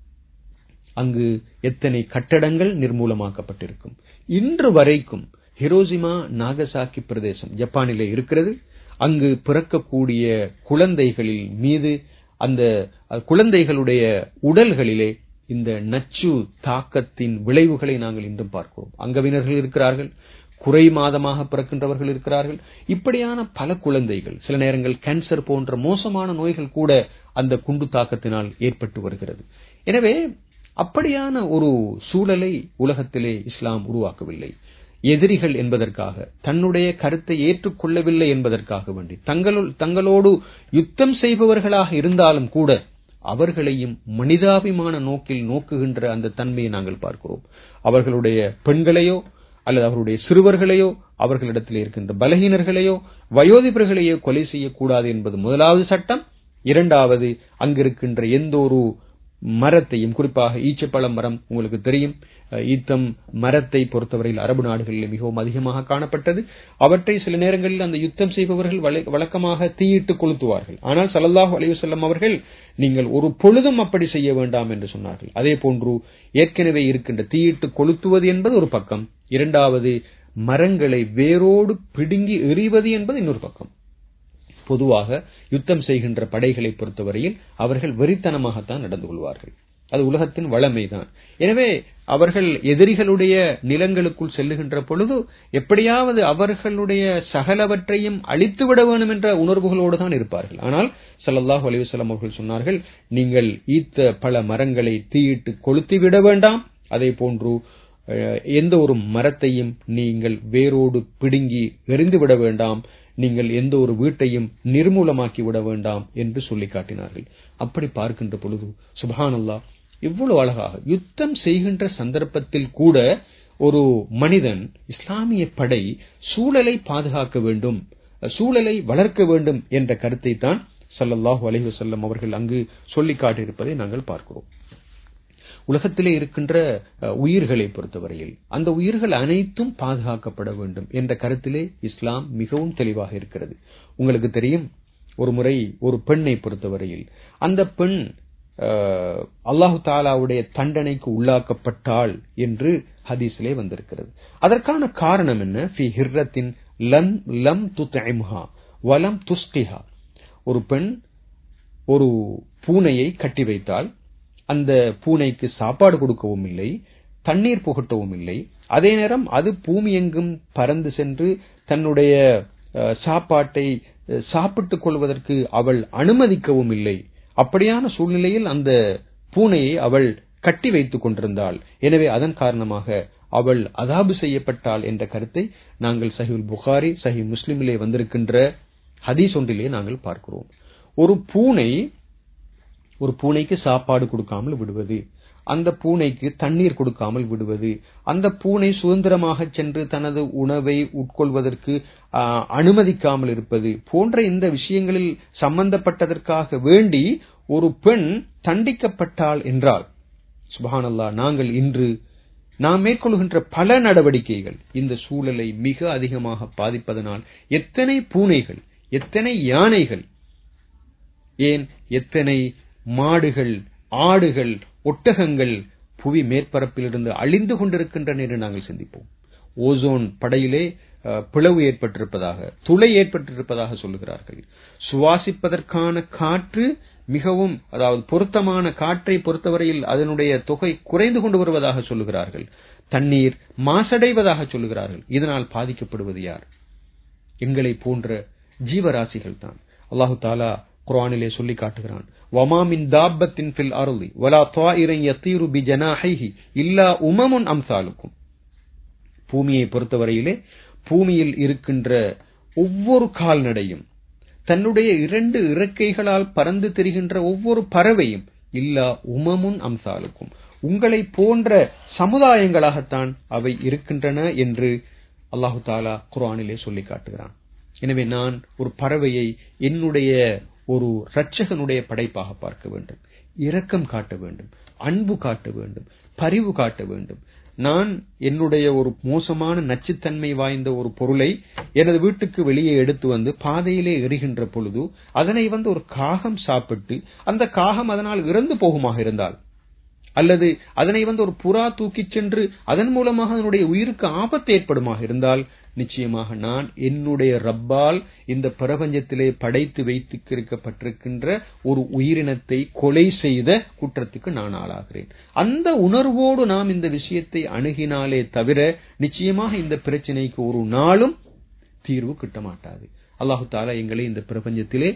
Speaker 1: அங்கு எத்தனை கட்டடங்கள் நிர்மூலமாக்கப்பட்டிருக்கும். இன்று வரைக்கும் ஹிரோஷிமா நாகசாக்கி பிரதேசம் ஜப்பானிலே இருக்கிறது. அங்கு பிறக்கக்கூடிய குழந்தைகளின் மீது, அந்த குழந்தைகளுடைய உடல்களிலே இந்த நச்சு தாக்கத்தின் விளைவுகளை நாங்கள் இன்றும் பார்க்கிறோம். அங்கவினர்கள் இருக்கிறார்கள், குறை மாதமாக பிறக்கின்றவர்கள் இருக்கிறார்கள். இப்படியான பல குழந்தைகள், சில நேரங்கள் கேன்சர் போன்ற மோசமான நோய்கள் கூட அந்த குண்டு தாக்கத்தினால் ஏற்பட்டு வருகிறது. எனவே அப்படியான ஒரு சூழலை உலகத்திலே இஸ்லாம் உருவாக்கவில்லை. எதிரிகள் என்பதற்காக, தன்னுடைய கருத்தை ஏற்றுக்கொள்ளவில்லை என்பதற்காக வேண்டி, தங்களோடு யுத்தம் செய்பவர்களாக இருந்தாலும் கூட அவர்களையும் மனிதாபிமான நோக்கில் நோக்குகின்ற அந்த தன்மையை நாங்கள் பார்க்கிறோம். அவர்களுடைய பெண்களையோ அல்லது அவர்களுடைய சிறுவர்களையோ, அவர்களிடத்தில் இருக்கின்ற பலகீனர்களையோ வயோதிபர்களையோ கொலை செய்யக்கூடாது என்பது முதலாவது சட்டம். இரண்டாவது, அங்கிருக்கின்ற எந்த ஒரு மரத்தையும், குறிப்பாக ஈச்சப்பழ மரம், உங்களுக்கு தெரியும், ஈத்தம் மரத்தை பொறுத்தவரையில் அரபு நாடுகளில் மிகவும் அதிகமாக காணப்பட்டது. அவற்றை சில நேரங்களில் அந்த யுத்தம் செய்பவர்கள் வழக்கமாக தீயிட்டு கொளுத்துவார்கள். ஆனால் ஸல்லல்லாஹு அலைஹி வஸல்லம் அவர்கள், நீங்கள் ஒரு பொழுதும் அப்படி செய்ய வேண்டாம் என்று சொன்னார்கள். அதே போன்று ஏற்கனவே இருக்கின்ற தீயிட்டு கொளுத்துவது என்பது ஒரு பக்கம், இரண்டாவது மரங்களை வேரோடு பிடுங்கி எறிவது என்பது இன்னொரு பக்கம். பொதுவாக யுத்தம் செய்கின்ற படைகளை பொறுத்தவரையில் அவர்கள் வெறித்தனமாகத்தான் நடந்து கொள்வார்கள். அது உலகத்தின் வளமைதான். எனவே அவர்கள் எதிரிகளுடைய நிலங்களுக்குள் செல்லுகின்ற பொழுது எப்படியாவது அவர்களுடைய சகலவற்றையும் அழித்துவிட வேண்டும் என்ற உணர்வுகளோடு தான் இருப்பார்கள். ஆனால் ஸல்லல்லாஹு அலைஹி வஸல்லம் அவர்கள் சொன்னார்கள், நீங்கள் ஈத்த பல மரங்களை தீயிட்டு கொளுத்திவிட வேண்டாம். அதே போன்று எந்த ஒரு மரத்தையும் நீங்கள் வேரோடு பிடுங்கி எறிந்துவிட வேண்டாம். நீங்கள் எந்த ஒரு வீட்டையும் நிர்மூலமாக்கி விட வேண்டாம் என்று சொல்லி காட்டினார்கள். அப்படி பார்க்கின்ற பொழுது சுப்ஹானல்லாஹ், இவ்வளவு அழகாக யுத்தம் செய்கின்ற சந்தர்ப்பத்தில் கூட ஒரு மனிதன், இஸ்லாமிய படை சூழலை பாதுகாக்க வேண்டும், சூழலை வளர்க்க வேண்டும் என்ற கருத்தை தான் ஸல்லல்லாஹு அலைஹி வஸல்லம் அவர்கள் அங்கு சொல்லி காட்டியிருப்பதை நாங்கள் பார்க்கிறோம். உலகத்திலே இருக்கின்ற உயிர்களை பொறுத்தவரையில் அந்த உயிர்கள் அனைத்தும் பாதுகாக்கப்பட வேண்டும் என்ற கருத்திலே இஸ்லாம் மிகவும் தெளிவாக இருக்கிறது. உங்களுக்கு தெரியும், ஒரு முறை ஒரு பெண்ணை பொறுத்தவரையில் அந்த பெண் அல்லாஹு தஆலாவுடைய தண்டனைக்கு உள்ளாக்கப்பட்டாள் என்று ஹதீஸிலே வந்திருக்கிறது. அதற்கான காரணம் என்ன? ஃபி ஹிர்ரத்தின் லம் லம் துத்இம்ஹா, வலம் துஸ்கிஹா, ஒரு பெண் ஒரு பூனையை கட்டி வைத்தால் அந்த பூனைக்கு சாப்பாடு கொடுக்கவும் இல்லை, தண்ணீர் புகட்டவும் இல்லை. அதே நேரம் அது பூமி எங்கும் பறந்து சென்று தன்னுடைய சாப்பாட்டை சாப்பிட்டுக் கொள்வதற்கு அவள் அனுமதிக்கவும் இல்லை. அப்படியான சூழ்நிலையில் அந்த பூனையை அவள் கட்டி வைத்துக் கொண்டிருந்தாள். எனவே அதன் காரணமாக அவள் அதாபு செய்யப்பட்டாள் என்ற கருத்தை நாங்கள் சஹீஹுல் புகாரி, சஹீஹ் முஸ்லிமிலே வந்திருக்கின்ற ஹதீஸ் ஒன்றிலே நாங்கள் பார்க்கிறோம். ஒரு பூனை ஒரு பூனைக்கு சாப்பாடு கொடுக்காமல் விடுவது, அந்த பூனைக்கு தண்ணீர் கொடுக்காமல் விடுவது, அந்த பூனை சுதந்திரமாக சென்று தனது உணவை உட்கொள்வதற்கு அனுமதிக்காமல் இருப்பது போன்ற இந்த விஷயங்களில் சம்பந்தப்பட்டதற்காக வேண்டி ஒரு பெண் தண்டிக்கப்பட்டாள் என்றால், சுப்ஹானல்லாஹ், நாங்கள் இன்று நாம் மேற்கொள்கின்ற பல நடவடிக்கைகள் இந்த சூழலை மிக அதிகமாக பாதிப்பதனால் எத்தனை பூனைகள், எத்தனை யானைகள், ஏன் எத்தனை மாடுகள், ஆடுகள், ஒட்டகங்கள் புவி மேற்பரப்பிலிருந்து அழிந்து கொண்டிருக்கின்றன என்று நாங்கள் சிந்திப்போம். ஓசோன் படையிலே பிளவு ஏற்பட்டிருப்பதாக, துளை ஏற்பட்டிருப்பதாக சொல்லுகிறார்கள். சுவாசிப்பதற்கான காற்று மிகவும், அதாவது பொருத்தமான காற்றை பொறுத்தவரையில் அதனுடைய தொகை குறைந்து கொண்டு வருவதாக சொல்லுகிறார்கள். தண்ணீர் மாசடைவதாக சொல்லுகிறார்கள். இதனால் பாதிக்கப்படுவது யார்? எங்களை போன்ற ஜீவராசிகள் தான். அல்லாஹு தாலா குர்ஆனிலே சொல்லி காட்டுகிறான், வமா மின் தாப்பத்தின் ஃபில் அர்லி வலா தாயிரன் யதீரு பிஜனாஹிஹி இல்லா உமமுன் அம்சாலுக்கும். பூமியை பொறுத்தவரையிலே பூமியில் இருக்கின்ற ஒவ்வொரு கால்நடையும், தன்னுடைய இரண்டு இறக்கைகளால் பறந்து திரிகின்ற ஒவ்வொரு பறவையும், இல்லா உமமுன் அம்சாலுக்கும், உங்களை போன்ற சமுதாயங்களாகத்தான் அவை இருக்கின்றன என்று அல்லாஹு தாலா குர்ஆனிலே சொல்லி காட்டுகிறான். எனவே நான் ஒரு பறவையை என்னுடைய ஒரு இரட்சகனுடைய படைப்பாக பார்க்க வேண்டும், இரக்கம் காட்ட வேண்டும், அன்பு காட்ட வேண்டும், பரிவு காட்ட வேண்டும். நான் என்னுடைய ஒரு மோசமான நச்சுத்தன்மை வாய்ந்த ஒரு பொருளை எனது வீட்டுக்கு வெளியே எடுத்து வந்து பாதையிலே எறிகின்ற பொழுது அதனை வந்து ஒரு காகம் சாப்பிட்டு அந்த காகம் அதனால் இறந்து போகுமாக இருந்தால், அல்லது அதனை வந்து ஒரு புறா தூக்கிச் சென்று அதன் மூலமாக அதனுடைய உயிருக்கு ஆபத்து ஏற்படுமாக இருந்தால், நிச்சயமாக நான் என்னுடைய ரப்பால் இந்த பிரபஞ்சத்திலே படைத்து வைத்திருக்கப்பட்டிருக்கின்ற ஒரு உயிரினத்தை கொலை செய்த குற்றத்துக்கு நான் ஆளாகிறேன். அந்த உணர்வோடு நாம் இந்த விஷயத்தை அணுகினாலே தவிர நிச்சயமாக இந்த பிரச்சனைக்கு ஒரு நாளும் தீர்வு கிட்ட மாட்டாது. அல்லாஹு தாலா எங்களை இந்த பிரபஞ்சத்திலே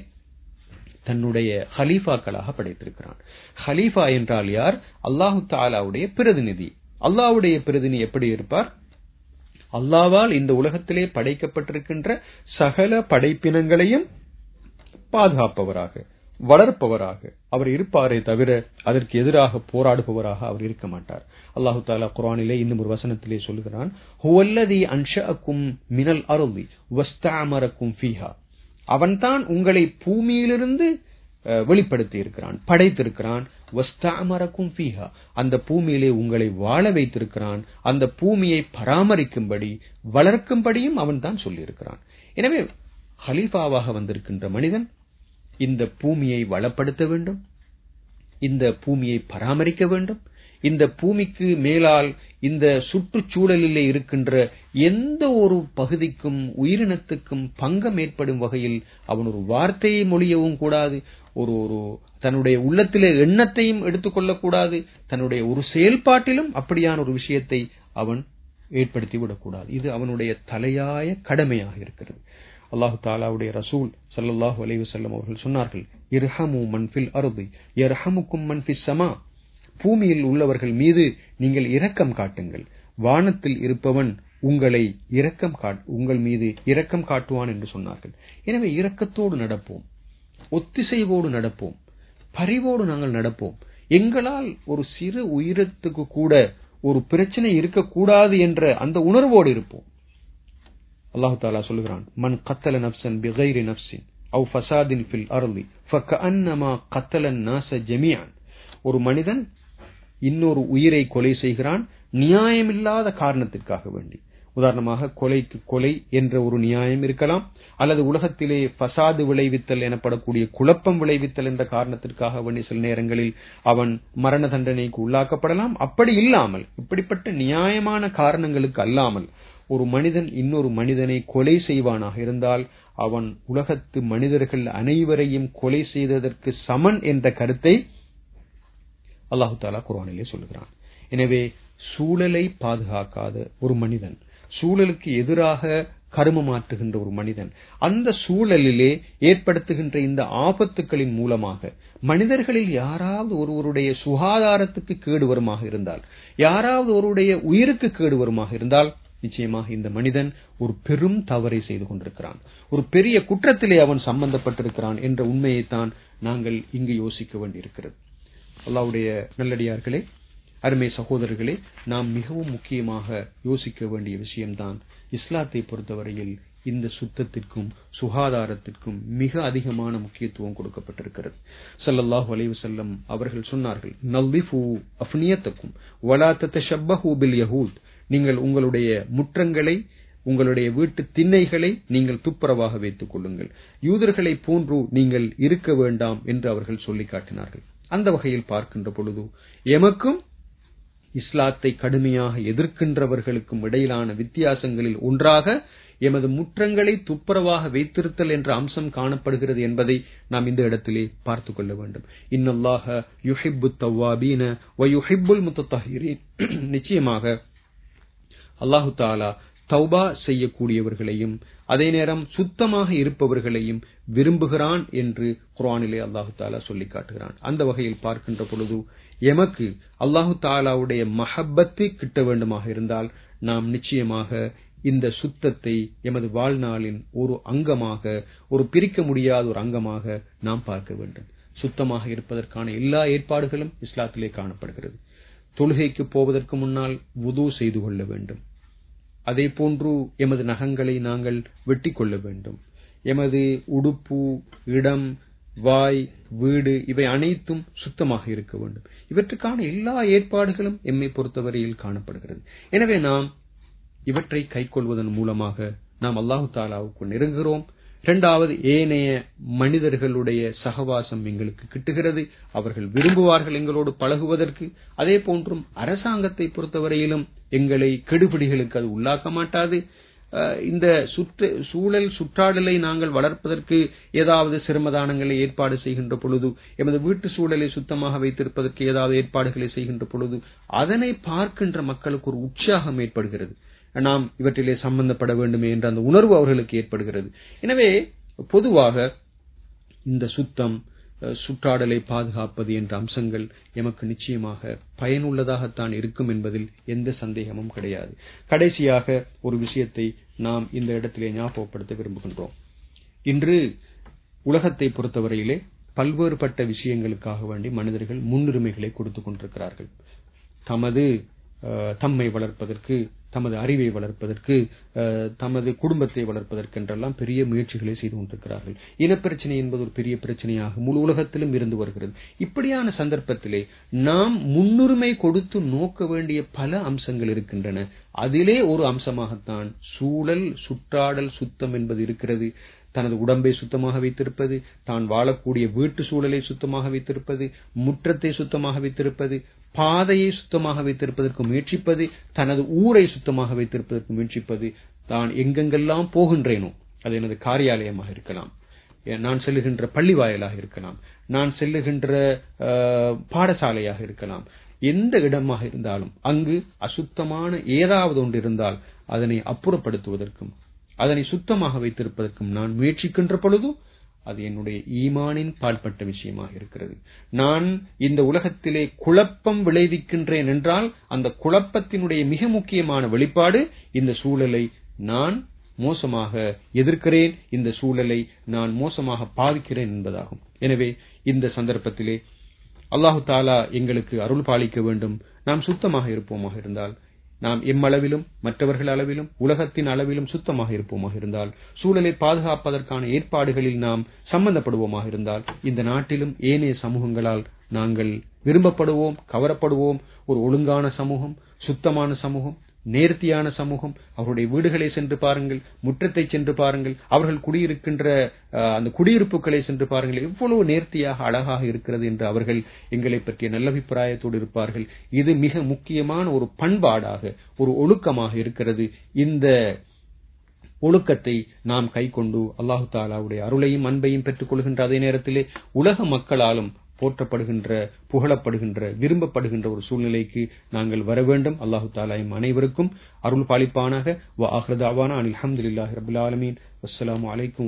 Speaker 1: தன்னுடைய ஹலீஃபாக்களாக படைத்திருக்கிறான். ஹலீஃபா என்றால் யார்? அல்லாஹு தாலாவுடைய பிரதிநிதி. அல்லாஹ்வுடைய பிரதிநிதி எப்படி இருப்பார்? அல்லாஹ்வால் இந்த உலகத்திலே படைக்கப்பட்டிருக்கின்ற சகல படைப்பினங்களையும் பாதுகாப்பவராக, வளர்ப்பவராக அவர் இருப்பாரே தவிர அதற்கு எதிராக போராடுபவராக அவர் இருக்க மாட்டார். அல்லாஹு தஆலா குர்ஆனிலே இன்னும் ஒரு வசனத்திலே சொல்கிறான், ஹுவல்லதி அன்ஷஅக்கும் மினல் அர்தி வஸ்தஅமரக்கும் ஃபீஹா. அவன்தான் உங்களை பூமியிலிருந்து வெளிப்படுத்தி இருக்கிறான், படைத்திருக்கிறான். வஸ்தஅமரக்கும் ஃபீஹா, அந்த பூமியிலே உங்களை வாழ வைத்திருக்கிறான். அந்த பூமியை பராமரிக்கும்படி வளர்க்கும்படியும் அவன் தான் சொல்லியிருக்கிறான். எனவே ஹலீஃபாவாக வந்திருக்கின்ற மனிதன் இந்த பூமியை வளப்படுத்த வேண்டும், இந்த பூமியை பராமரிக்க வேண்டும். இந்த பூமிக்கு மேலால் இந்த சுற்றுச்சூழலிலே இருக்கின்ற எந்த ஒரு பகுதிக்கும் உயிரினத்துக்கும் பங்கம் ஏற்படும் வகையில் அவன் ஒரு வார்த்தையை மொழியவும் கூடாது, ஒரு ஒரு தன்னுடைய உள்ளத்திலே எண்ணத்தையும் எடுத்துக்கொள்ளக் கூடாது, தன்னுடைய ஒரு செயல்பாட்டிலும் அப்படியான ஒரு விஷயத்தை அவன் ஏற்படுத்தி விடக்கூடாது. இது அவனுடைய தலையாய கடமையாக இருக்கிறது. அல்லாஹு தாலாவுடைய ரசூல் ஸல்லல்லாஹு அலைஹி வஸல்லம் அவர்கள் சொன்னார்கள், இர்ஹமு மன் ஃபில் அர்தி யர்ஹமுக்கும் மன் ஃபிஸ் ஸமா. பூமியில் உள்ளவர்கள் மீது நீங்கள் இரக்கம் காட்டுங்கள், வானத்தில் இருப்பவன் உங்களை இரக்கம் உங்கள் மீது இரக்கம் காட்டுவான் என்று சொன்னார்கள். எனவே இரக்கத்தோடு நடப்போம், ஒத்திசைவோடு நடப்போம், பரிவோடு நாங்கள் நடப்போம். எங்களால் ஒரு சிறு உயிரத்துக்கு கூட ஒரு பிரச்சனை இருக்கக்கூடாது என்ற அந்த உணர்வோடு இருப்போம். அல்லாஹு தஆலா சொல்கிறான், மன் கத்தல நஃப்ஸன் பிகைரி நஃப்ஸின் அவ் ஃபஸாதின் ஃபில் அர்தி ஃபகஅன்னமா கத்தலன் நாஸ ஜமீஅன். ஒரு மனிதன் இன்னொரு உயிரை கொலை செய்கிறான் நியாயமில்லாத காரணத்திற்காக வேண்டி. உதாரணமாக கொலைக்கு கொலை என்ற ஒரு நியாயம் இருக்கலாம், அல்லது உலகத்திலே ஃபசாது விளைவித்தல் எனப்படக்கூடிய குழப்பம் விளைவித்தல் என்ற காரணத்திற்காக வேண்டி சில நேரங்களில் அவன் மரண தண்டனைக்கு உள்ளாக்கப்படலாம். அப்படி இல்லாமல், இப்படிப்பட்ட நியாயமான காரணங்களுக்கு அல்லாமல் ஒரு மனிதன் இன்னொரு மனிதனை கொலை செய்வானாக இருந்தால் அவன் உலகத்து மனிதர்கள் அனைவரையும் கொலை செய்ததற்கு சமன் என்ற கருத்தை அல்லாஹு தஆலா குர்ஆனிலே சொல்கிறான். எனவே சூழலை பாதுகாக்காத ஒரு மனிதன், சூழலுக்கு எதிராக கருமமாற்றுகின்ற ஒரு மனிதன், அந்த சூழலிலே ஏற்படுத்துகின்ற இந்த ஆபத்துக்களின் மூலமாக மனிதர்களில் யாராவது ஒருவருடைய சுகாதாரத்துக்கு கேடு வருமாக இருந்தால், யாராவது ஒருவருடைய உயிருக்கு கேடு வருமாக இருந்தால், நிச்சயமாக இந்த மனிதன் ஒரு பெரும் தவறை செய்து கொண்டிருக்கிறான், ஒரு பெரிய குற்றத்திலே அவன் சம்பந்தப்பட்டிருக்கிறான் என்ற உண்மையைத்தான் நாங்கள் இங்கு யோசிக்க வேண்டியிருக்கிறது. அல்லாஹ்வுடைய நல்லடியார்களே, அருமை சகோதரர்களே, நாம் மிகவும் முக்கியமாக யோசிக்க வேண்டிய விஷயம்தான் இஸ்லாத்தை பொறுத்தவரையில் இந்த சுத்தத்திற்கும் சுகாதாரத்திற்கும் மிக அதிகமான முக்கியத்துவம் கொடுக்கப்பட்டிருக்கிறது. ஸல்லல்லாஹு அலைஹி வஸல்லம் அவர்கள் சொன்னார்கள், நல்லிஃபு அஃப்னியத்தக்கும் வலா ததஷப்பஹு பில் யஹூத். நீங்கள் உங்களுடைய முற்றங்களை, உங்களுடைய வீட்டு திண்ணைகளை நீங்கள் துப்புரவாக வைத்துக் கொள்ளுங்கள், யூதர்களை போன்று நீங்கள் இருக்க வேண்டாம் என்று அவர்கள் சொல்லி காட்டினார்கள். அந்த வகையில் பார்க்கின்ற பொழுது எமக்கும் இஸ்லாத்தை கடுமையாக எதிர்க்கின்றவர்களுக்கும் இடையிலான வித்தியாசங்களில் ஒன்றாக எமது முற்றங்களை துப்புரவாக வைத்திருத்தல் என்ற அம்சம் காணப்படுகிறது என்பதை நாம் இந்த இடத்திலே பார்த்துக் கொள்ள வேண்டும். இன்னல்லாஹ யுஹிப்புத் தவ்வாபீன வ யுஹிப்புல் முத்தத்தஹிரீன். நிச்சயமாக அல்லாஹு தஆலா தௌபா செய்யக்கூடியவர்களையும் அதே நேரம் சுத்தமாக இருப்பவர்களையும் விரும்புகிறான் என்று குர்ஆனிலே அல்லாஹு தஆலா சொல்லி காட்டுகிறான். அந்த வகையில் பார்க்கின்ற பொழுது எமக்கு அல்லாஹு தஆலாவுடைய மஹப்பத்து கிட்ட வேண்டுமாக இருந்தால் நாம் நிச்சயமாக இந்த சுத்தத்தை எமது வாழ்நாளின் ஒரு அங்கமாக, ஒரு பிரிக்க முடியாத ஒரு அங்கமாக நாம் பார்க்க வேண்டும். சுத்தமாக இருப்பதற்கான எல்லா ஏற்பாடுகளும் இஸ்லாத்திலே காணப்படுகிறது. தொழுகைக்கு போவதற்கு முன்னால் வுது செய்து கொள்ள வேண்டும். அதே போன்று எமது நகங்களை நாங்கள் வெட்டி கொள்ள வேண்டும். எமது உடுப்பு, இடம், வாய், வீடு இவை அனைத்தும் சுத்தமாக இருக்க வேண்டும். இவற்றுக்கான எல்லா ஏற்பாடுகளும் எம்மை பொறுத்தவரையில் காணப்படுகிறது. எனவே நாம் இவற்றை கைக்கொள்வதன் மூலமாக நாம் அல்லாஹு தஆலாவுக்கு நெருங்குகிறோம். இரண்டாவது, ஏனைய மனிதர்களுடைய சகவாசம் எங்களுக்கு கிட்டுகிறது, அவர்கள் விரும்புவார்கள் எங்களோடு பழகுவதற்கு. அதே போன்றும் அரசாங்கத்தை பொறுத்தவரையிலும் எங்களை கெடுபிடிகளுக்கு அது உள்ளாக்க மாட்டாது. இந்த சுற்று சூழல் சுற்றாடலை நாங்கள் வளர்ப்பதற்கு ஏதாவது சிரமதானங்களை ஏற்பாடு செய்கின்ற பொழுது, எமது வீட்டு சூழலை சுத்தமாக வைத்திருப்பதற்கு ஏதாவது ஏற்பாடுகளை செய்கின்ற பொழுது அதனை பார்க்கின்ற மக்களுக்கு ஒரு உற்சாகம் ஏற்படுகிறது. நாம் இவற்றிலே சம்பந்தப்பட வேண்டுமே என்ற அந்த உணர்வு அவர்களுக்கு ஏற்படுகிறது. எனவே பொதுவாக இந்த சுத்தம், சுற்றாடலை பாதுகாப்பது என்ற அம்சங்கள் எமக்கு நிச்சயமாக பயனுள்ளதாகத்தான் இருக்கும் என்பதில் எந்த சந்தேகமும் கிடையாது. கடைசியாக ஒரு விஷயத்தை நாம் இந்த இடத்திலே ஞாபகப்படுத்த விரும்புகின்றோம். இன்று உலகத்தை பொறுத்தவரையிலே பல்வேறுபட்ட விஷயங்களுக்காக வேண்டி மனிதர்கள் முன்னுரிமைகளை கொடுத்துக் கொண்டிருக்கிறார்கள். தமது தம்மை வளர்ப்பதற்கு, தமது அறிவை வளர்ப்பதற்கு, தமது குடும்பத்தை வளர்ப்பதற்கு என்றெல்லாம் பெரிய முயற்சிகளை செய்து கொண்டிருக்கிறார்கள். இனப்பிரச்சனை என்பது ஒரு பெரிய பிரச்சனையாக முழு உலகத்திலும் இருந்து வருகிறது. இப்படியான சந்தர்ப்பத்திலே நாம் முன்னுரிமை கொடுத்து நோக்க வேண்டிய பல அம்சங்கள் இருக்கின்றன. அதிலே ஒரு அம்சமாகத்தான் சூழல், சுற்றாடல், சுத்தம் என்பது இருக்கிறது. தனது உடம்பை சுத்தமாக வைத்திருப்பது, தான் வாழக்கூடிய வீட்டு சூழலை சுத்தமாக வைத்திருப்பது, முற்றத்தை சுத்தமாக வைத்திருப்பது, பாதையை சுத்தமாக வைத்திருப்பதற்கு முயற்சிப்பது, தனது ஊரை சுத்தமாக வைத்திருப்பதற்கு முயற்சிப்பது, தான் எங்கெங்கெல்லாம் போகின்றேனோ, அது எனது காரியாலயமாக இருக்கலாம், நான் செல்லுகின்ற பள்ளி வாயிலாக இருக்கலாம், நான் செல்லுகின்ற பாடசாலையாக இருக்கலாம், எந்த இடமாக இருந்தாலும் அங்கு அசுத்தமான ஏதாவது ஒன்று இருந்தால் அதனை அப்புறப்படுத்துவதற்கும் அதனை சுத்தமாக வைத்திருப்பதற்கும் நான் முயற்சிக்கின்ற பொழுது அது என்னுடைய ஈமானின் பால்பட்ட விஷயமாக இருக்கிறது. நான் இந்த உலகத்திலே குழப்பம் விளைவிக்கின்றேன் என்றால் அந்த குழப்பத்தினுடைய மிக முக்கியமான வெளிப்பாடு இந்த சூழலை நான் மோசமாக எதிர்க்கிறேன், இந்த சூழலை நான் மோசமாக பாவிக்கிறேன் என்பதாகும். எனவே இந்த சந்தர்ப்பத்திலே அல்லாஹு தஆலா எங்களுக்கு அருள் பாலிக்க வேண்டும். நாம் சுத்தமாக இருப்போமாக இருந்தால், நாம் எம்மளவிலும் மற்றவர்கள் அளவிலும் உலகத்தின் அளவிலும் சுத்தமாக இருப்போமாக இருந்தால், சூழலை பாதுகாப்பதற்கான ஏற்பாடுகளில் நாம் சம்பந்தப்படுவோமாக இருந்தால், இந்த நாட்டிலும் ஏனைய சமூகங்களால் நாங்கள் விரும்பப்படுவோம், கவரப்படுவோம். ஒரு ஒழுங்கான சமூகம், சுத்தமான சமூகம், நேர்த்தியான சமூகம். அவருடைய வீடுகளை சென்று பாருங்கள், முற்றத்தை சென்று பாருங்கள், அவர்கள் குடியிருக்கின்ற அந்த குடியிருப்புகளை சென்று பாருங்கள், எவ்வளவு நேர்த்தியாக அழகாக இருக்கிறது என்று அவர்கள் எங்களை பற்றிய நல்லபிப்பிராயத்தோடு இருப்பார்கள். இது மிக முக்கியமான ஒரு பண்பாடாக, ஒரு ஒழுக்கமாக இருக்கிறது. இந்த ஒழுக்கத்தை நாம் கைக்கொண்டு அல்லாஹு தாலாவுடைய அருளையும் அன்பையும் பெற்றுக் கொள்கின்ற அதே நேரத்திலே உலக மக்களாலும் போற்றப்படுகின்ற, புகழப்படுகின்ற, விரும்பப்படுகின்ற ஒரு சூழ்நிலைக்கு நாங்கள் வர வேண்டும். அல்லாஹு தாலா எம் அனைவருக்கும் அருள் பாலிப்பானாக. வ ஆகிரு தஅவானா அனில் ஹம்துலில்லாஹி ரப்பில் ஆலமீன். வஸ்ஸலாமு அலைக்கும்.